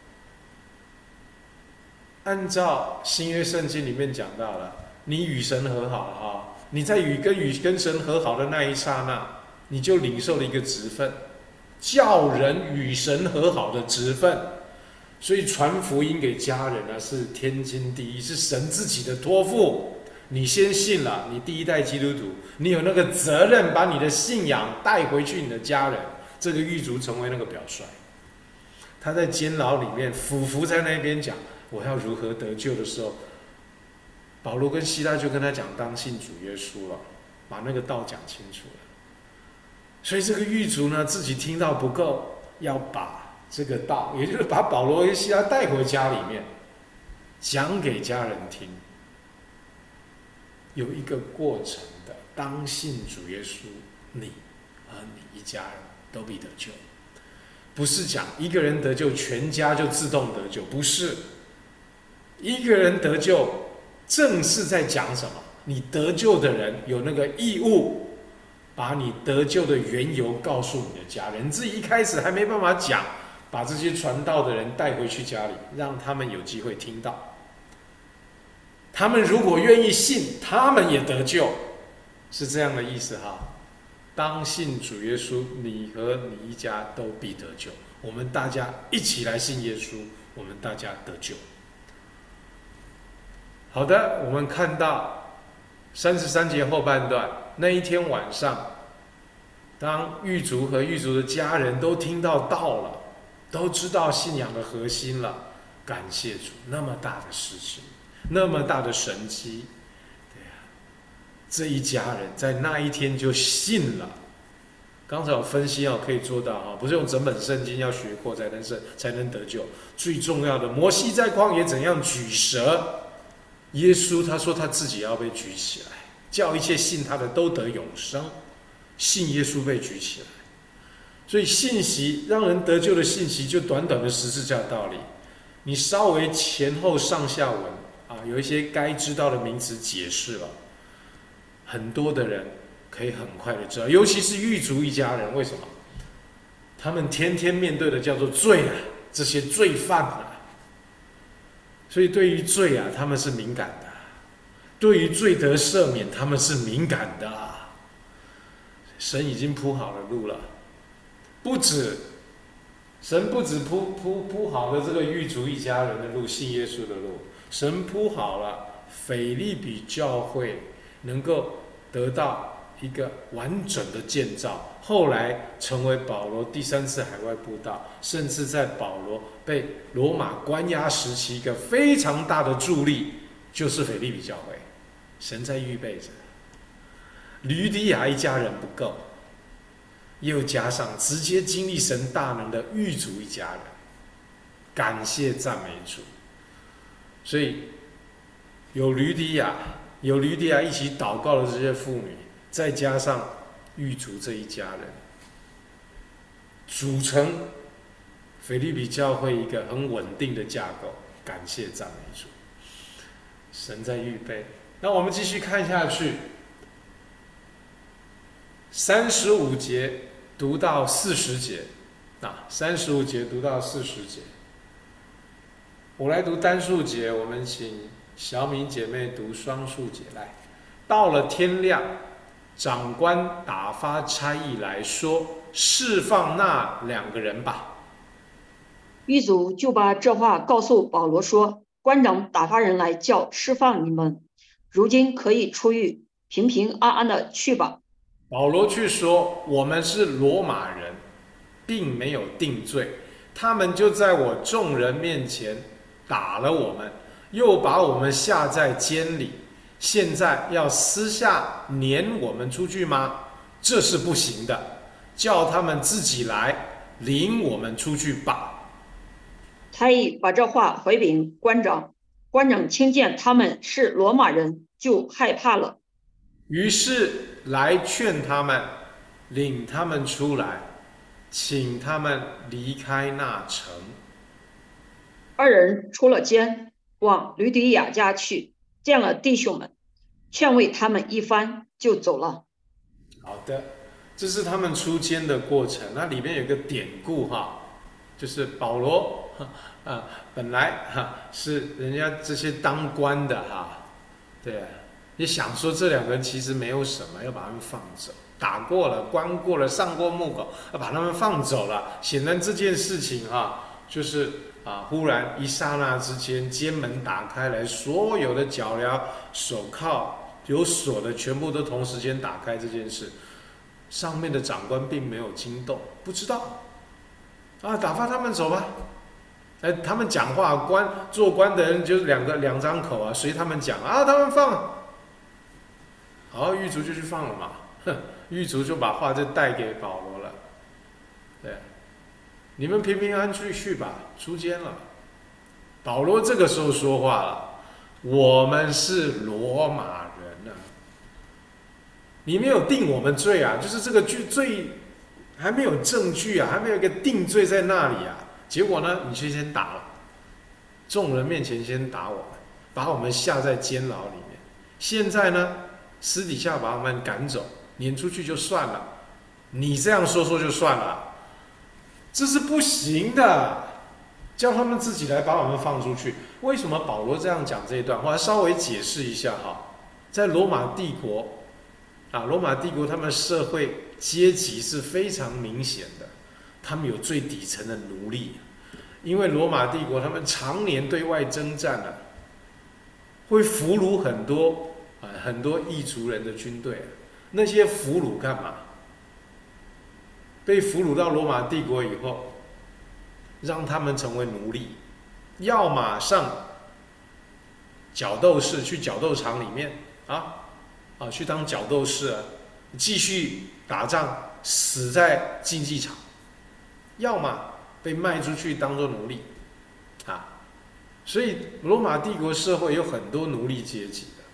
按照新约圣经里面讲到了，你与神和好了哈，你在跟神和好的那一刹那，你就领受了一个职分，叫人与神和好的职分。所以传福音给家人是天经地义，是神自己的托付。你先信了，你第一代基督徒，你有那个责任把你的信仰带回去你的家人。这个狱卒成为那个表率。他在监牢里面俯伏在那边讲我要如何得救的时候，保罗跟希拉就跟他讲当信主耶稣了，把那个道讲清楚了。所以这个狱卒呢，自己听到不够，要把这个道，也就是把保罗跟希拉带回家里面，讲给家人听。有一个过程的，当信主耶稣，你和你一家人都必得救。不是讲一个人得救，全家就自动得救，不是。一个人得救，正是在讲什么？你得救的人有那个义务，把你得救的缘由告诉你的家人。自己一开始还没办法讲，把这些传道的人带回去家里，让他们有机会听到。他们如果愿意信，他们也得救，是这样的意思哈。当信主耶稣，你和你一家都必得救。我们大家一起来信耶稣，我们大家得救。好的，我们看到33节后半段，那一天晚上，当狱卒和狱卒的家人都听到道了，都知道信仰的核心了，感谢主，那么大的事情，那么大的神迹。这一家人在那一天就信了。刚才我分析可以做到不是用整本圣经要学过才能得救。最重要的，摩西在旷野怎样举蛇，耶稣他说他自己要被举起来，叫一切信他的都得永生。信耶稣被举起来，所以信息让人得救的信息，就短短的十字架道理，你稍微前后上下文有一些该知道的名词解释了。很多的人可以很快的知道，尤其是狱卒一家人，为什么？他们天天面对的叫做罪这些罪犯所以对于罪他们是敏感的，对于罪得赦免他们是敏感的。神已经铺好了路了，神不止铺好了这个狱卒一家人的路，信耶稣的路，神铺好了腓立比教会能够得到一个完整的建造，后来成为保罗第3次海外布道，甚至在保罗被罗马关押时期一个非常大的助力，就是腓立比教会。神在预备着，吕底亚一家人不够，又加上直接经历神大能的狱卒一家人，感谢赞美主。所以有吕底亚一起祷告的这些妇女，再加上狱卒这一家人，组成腓立比教会一个很稳定的架构。感谢赞美主，神在预备。那我们继续看下去，35节读到40节，35节读到40节。我来读单数节，我们请小敏姐妹读双数节来。到了天亮，长官打发差役来说：“释放那2个人吧。” 狱卒就把这话告诉保罗说：“官长打发人来叫释放你们，如今可以出狱，平平安安的去吧。” 保罗却说：“我们是罗马人，并没有定罪，他们就在我众人面前打了我们，又把我们下在监里，现在要私下撵我们出去吗？这是不行的，叫他们自己来领我们出去吧。” 差役把这话回禀官长，官长听见他们是罗马人，就害怕了。 于是来劝他们，领他们出来，请他们离开那城。 2人出了监，往吕底亚家去，见了弟兄们，劝慰他们一番，就走了。 好的，这是他们出监的过程。那里面有个典故就是保罗本来是人家这些当官的对啊，也想说这2个人其实没有什么，要把他们放走，打过了，关过了，上过木狗，要把他们放走了。显然这件事情就是忽然一刹那之间，监门打开来，所有的脚镣、手铐有锁的全部都同时间打开。这件事，上面的长官并没有惊动，不知道打发他们走吧。他们讲话，做官的人就是两张口随他们讲他们放。好，狱卒就去放了嘛。狱卒就把话就带给保罗了。对，你们平平安安去吧，出监了。保罗这个时候说话了：“我们是罗马人你没有定我们罪就是这个罪还没有证据还没有一个定罪在那里结果呢，你却先打了，众人面前先打我们，把我们下在监牢里面。现在呢，私底下把我们赶走，撵出去就算了，你这样说就算了，这是不行的，叫他们自己来把我们放出去。”为什么保罗这样讲这一段话？稍微解释一下在罗马帝国罗马帝国他们社会阶级是非常明显的，他们有最底层的奴隶，因为罗马帝国他们常年对外征战会俘虏很多异族人的军队那些俘虏干嘛？被俘虏到罗马帝国以后，让他们成为奴隶，要么上角斗士，去角斗场里面去当角斗士继续打仗，死在竞技场；要么被卖出去当做奴隶所以罗马帝国社会有很多奴隶阶级的。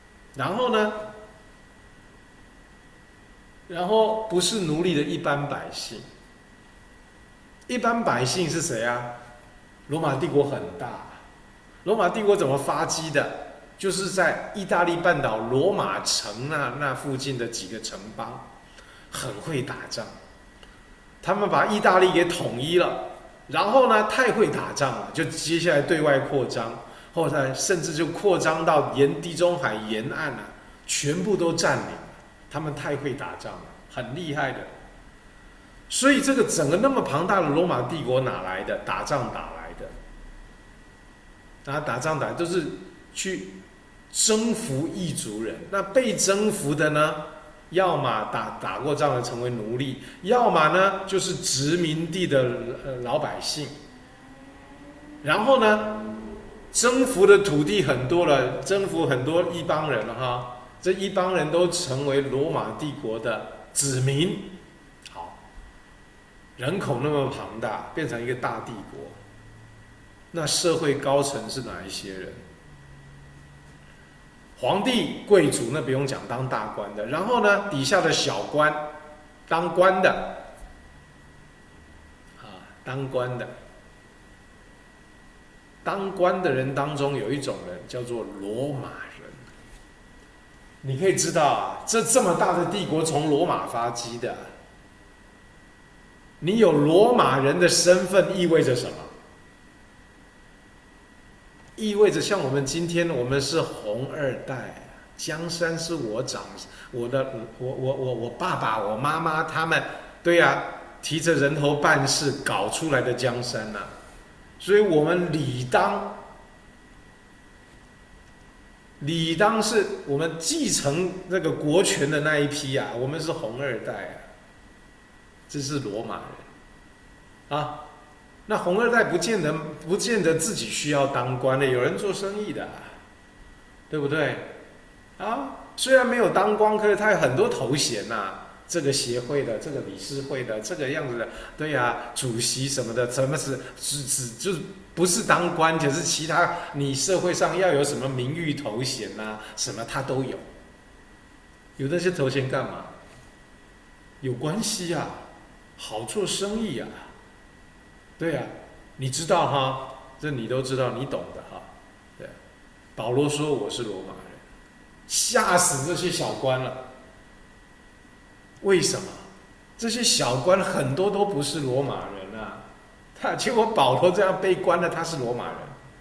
然后不是奴隶的一般百姓。一般百姓是谁罗马帝国很大，罗马帝国怎么发迹的？就是在意大利半岛罗马城那附近的几个城邦，很会打仗。他们把意大利给统一了，然后呢，太会打仗了，就接下来对外扩张，后来甚至就扩张到沿地中海沿岸全部都占领了。他们太会打仗了，很厉害的。所以这个整个那么庞大的罗马帝国哪来的？打仗打来的。打仗都是去征服异族人，那被征服的呢， 要么打过仗的成为奴隶，要么呢就是殖民地的老百姓。然后呢，征服的土地很多了，征服很多异邦人了哈，这一帮人都成为罗马帝国的子民。好，人口那么庞大，变成一个大帝国。那社会高层是哪一些人？皇帝、贵族那不用讲，当大官的。然后呢，底下的小官，当官的，当官的。当官的人当中有一种人叫做罗马人。你可以知道啊，这么大的帝国从罗马发迹的。你有罗马人的身份意味着什么？意味着像我们今天，我们是红二代，江山是我爸爸、我妈妈他们，对呀，提着人头办事搞出来的江山呐。所以我们理当是我们继承那个国权的那一批啊，我们是红二代啊，这是罗马人啊。那红二代不见得自己需要当官的，有人做生意的，对不对？啊，虽然没有当官，可是他有很多头衔呐。这个协会的，这个理事会的，这个样子的，对呀，主席什么的，什么就是不是当官，就是其他你社会上要有什么名誉头衔啊，什么他都有。有那些头衔干嘛？有关系啊，好做生意啊。对呀，你知道哈，这你都知道，你懂的哈。对，保罗说我是罗马人，吓死这些小官了。为什么？这些小官很多都不是罗马人啊，结果保罗这样被关了，他是罗马人，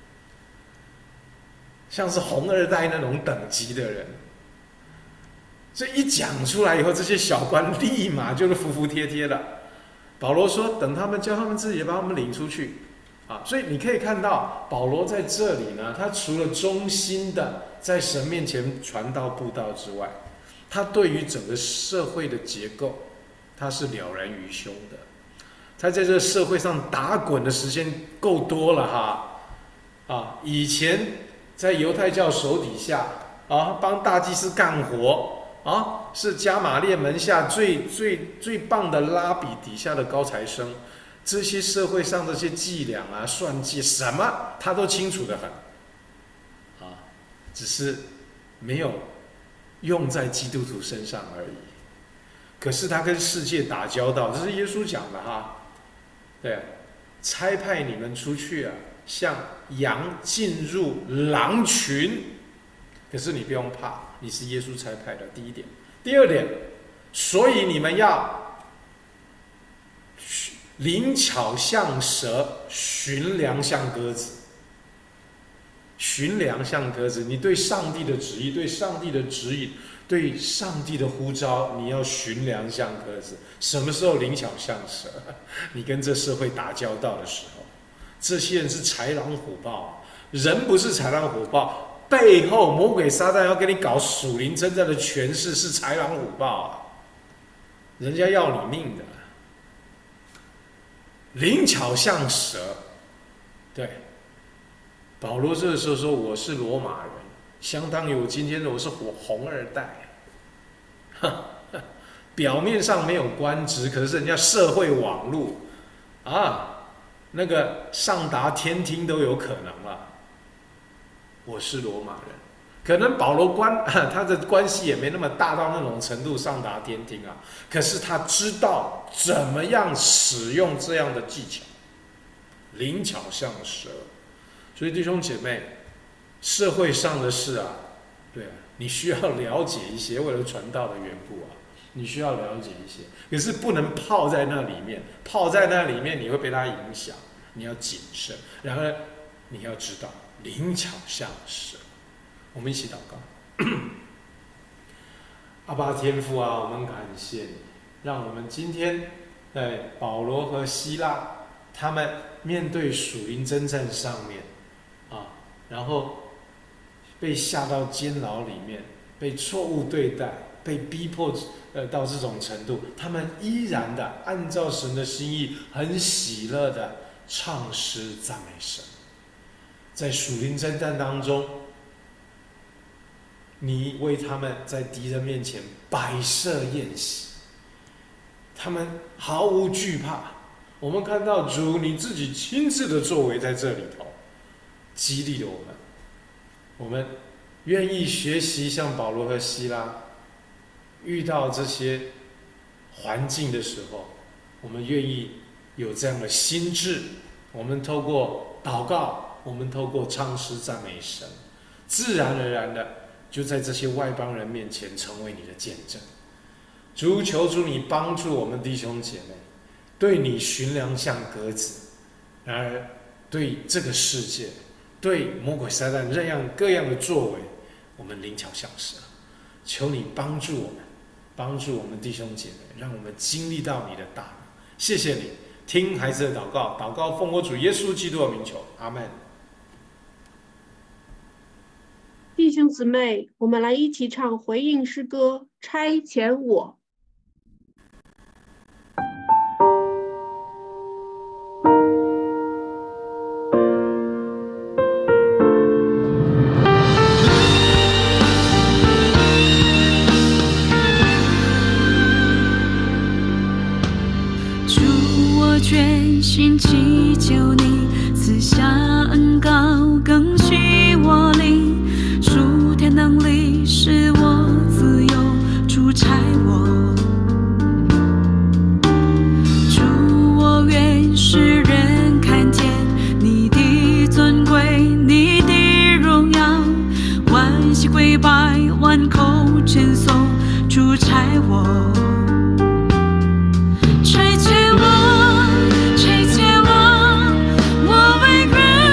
像是红二代那种等级的人。这一讲出来以后，这些小官立马就是服服帖帖了。保罗说，等他们叫他们自己把他们领出去啊。所以你可以看到，保罗在这里呢，他除了忠心的在神面前传道布道之外，他对于整个社会的结构，他是了然于胸的。他在这个社会上打滚的时间够多了哈，以前在犹太教手底下啊，帮大祭司干活啊，是加玛列门下最棒的拉比底下的高材生，这些社会上这些伎俩啊、算计什么，他都清楚得很啊，只是没有用在基督徒身上而已。可是他跟世界打交道，这是耶稣讲的哈。对，差派你们出去啊，像羊进入狼群。可是你不用怕，你是耶稣差派的，第一点。第二点，所以你们要灵巧像蛇，驯良像鸽子。驯良像鸽子，你对上帝的旨意、对上帝的指引、对上帝的呼召，你要驯良像鸽子。什么时候灵巧像蛇？你跟这社会打交道的时候，这些人是豺狼虎豹，人不是豺狼虎豹，背后魔鬼撒旦要跟你搞属灵真正的权势是豺狼虎豹啊，人家要你命的。灵巧像蛇，对。保罗这个时候说我是罗马人，相当于我今天我是红二代，表面上没有官职，可是人家社会网路啊，那个上达天听都有可能了。我是罗马人，可能保罗他的关系也没那么大到那种程度上达天听啊，可是他知道怎么样使用这样的技巧，灵巧像蛇。所以弟兄姐妹，社会上的事啊，对啊，你需要了解一些，为了传道的缘故啊，你需要了解一些，可是不能泡在那里面，泡在那里面你会被它影响，你要谨慎。然而你要知道，灵巧像蛇。我们一起祷告。阿爸天父啊，我们感谢你，让我们今天在保罗和希拉他们面对属灵征战上面然后被下到监牢里面，被错误对待， 被逼迫到这种程度，他们依然的按照神的心意，很喜乐的唱诗赞美神。在属灵征战当中，你为他们在敌人面前摆设宴席，他们毫无惧怕。我们看到主你自己亲自的作为在这里头，激励了我们。我们愿意学习像保罗和希拉，遇到这些环境的时候，我们愿意有这样的心智。我们透过祷告，我们透过唱诗赞美神，自然而然的就在这些外邦人面前成为你的见证。主，求主你帮助我们弟兄姐妹，对你寻良像鸽子，然而对这个世界，对魔鬼撒旦各样的作为，我们灵巧像蛇。求你帮助我们，帮助我们弟兄姐妹，让我们经历到你的大能。谢谢你，听孩子的祷告，祷告奉我主耶稣基督的名求，阿们。 弟兄姊妹，我们来一起唱回应诗歌《差遣我》。 全心祈求你赐下恩膏，更新我灵，属天能力使我自由，出差我。主，我愿使人看见你的尊贵，你的荣耀，万膝跪拜，万口称颂，出差我。差遣我，我为人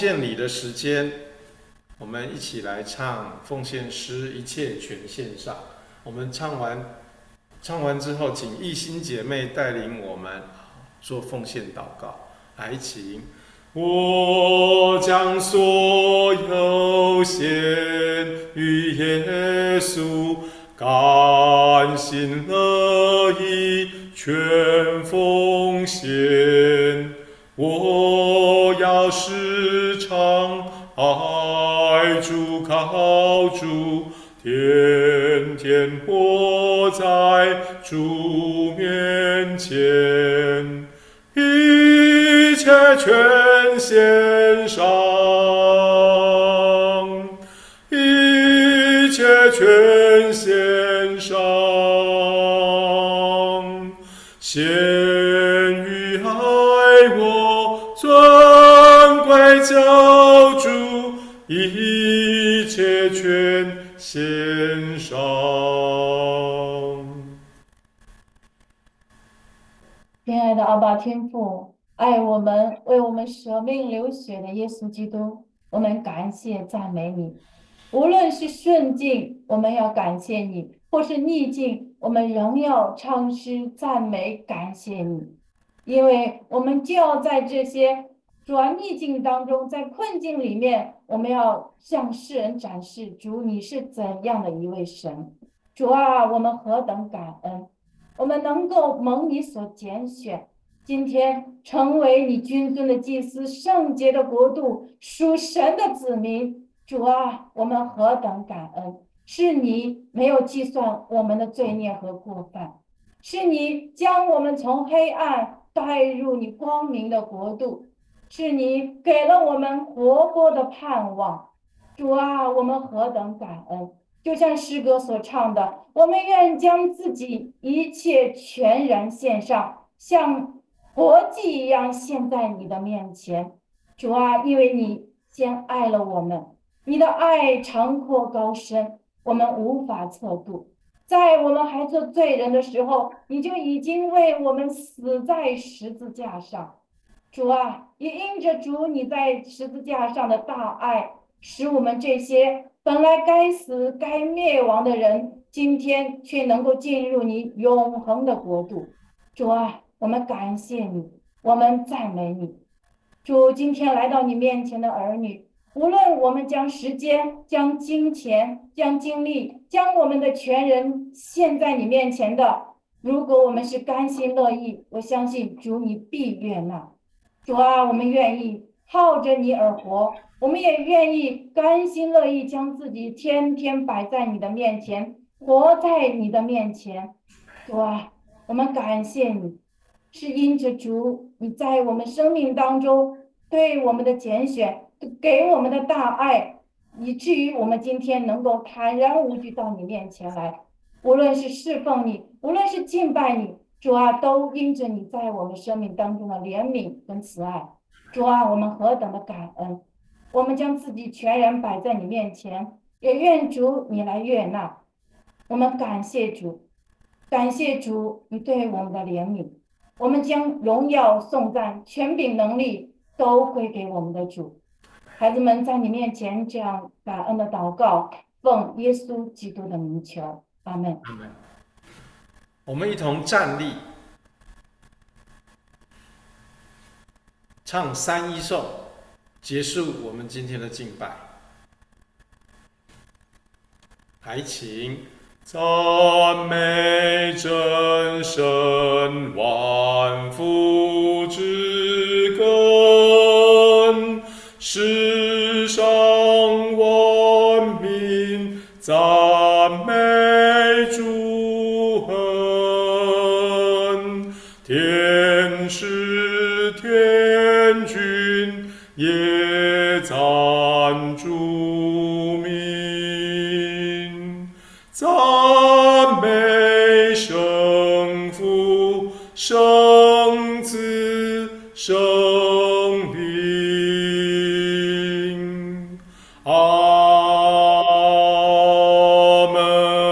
献礼的时间，我们一起来唱奉献诗，一切全献上。我们唱完之后，请义心姐妹带领我们做奉献祷告。来，请我将所有献于耶稣，甘心乐意全奉献。我要时常爱主靠主，天天活在主面前，一切全献上，一切全献上，献于爱我尊贵救主，一切全献上。 亲爱的阿爸天父，爱我们、为我们舍命流血的耶稣基督，我们感谢赞美你。无论是顺境，我们要感谢你；或是逆境，我们仍要唱诗赞美感谢你。因为我们就要在这些逆境当中，在困境里面，我们要向世人展示主你是怎样的一位神。主啊，我们何等感恩，我们能够蒙你所拣选，今天成为你君尊的祭司，圣洁的国度，属神的子民。主啊，我们何等感恩，是你没有计算我们的罪孽和过犯，是你将我们从黑暗带入你光明的国度，是你给了我们活泼的盼望。主啊，我们何等感恩，就像诗歌所唱的，我们愿将自己一切全然献上，像活祭一样献在你的面前。主啊，因为你先爱了我们，你的爱长阔高深，我们无法测度。在我们还做罪人的时候，你就已经为我们死在十字架上。主啊，也因着主你在十字架上的大爱，使我们这些本来该死该灭亡的人，今天却能够进入你永恒的国度。主啊，我们感谢你，我们赞美你。主，今天来到你面前的儿女，无论我们将时间、将金钱、将精力、将我们的全人献在你面前的，如果我们是甘心乐意，我相信主你必悦纳。主啊，我们愿意靠着你而活，我们也愿意甘心乐意将自己天天摆在你的面前，活在你的面前。主啊，我们感谢你，是因着主你在我们生命当中对我们的拣选，给我们的大爱，以至于我们今天能够坦然无惧到你面前来，无论是侍奉你，无论是敬拜你，主啊，都因着你在我们生命当中的怜悯跟慈爱。主啊，我们何等的感恩，我们将自己全然摆在你面前，也愿主你来悦纳。我们感谢主，感谢主你对我们的怜悯，我们将荣耀颂赞权柄能力都归给我们的主。孩子们在你面前这样感恩的祷告，奉耶稣基督的名求，阿们。 阿们。我们一同站立，唱3一颂，结束我们今天的敬拜。还请赞美真神万福之根，世上万民赞美主恩，天使天君也赞主名，赞美圣父、圣子、圣灵。阿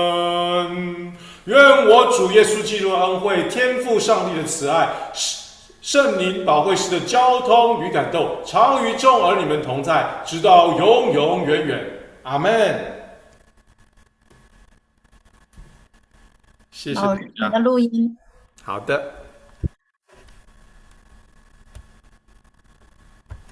门。愿我主耶稣基督的恩惠、天父上帝的慈爱、 圣灵保惠师的交通与感动，常与众儿女们同在，直到永永远远。阿门。谢谢大老师，你的家。 录音。 好的。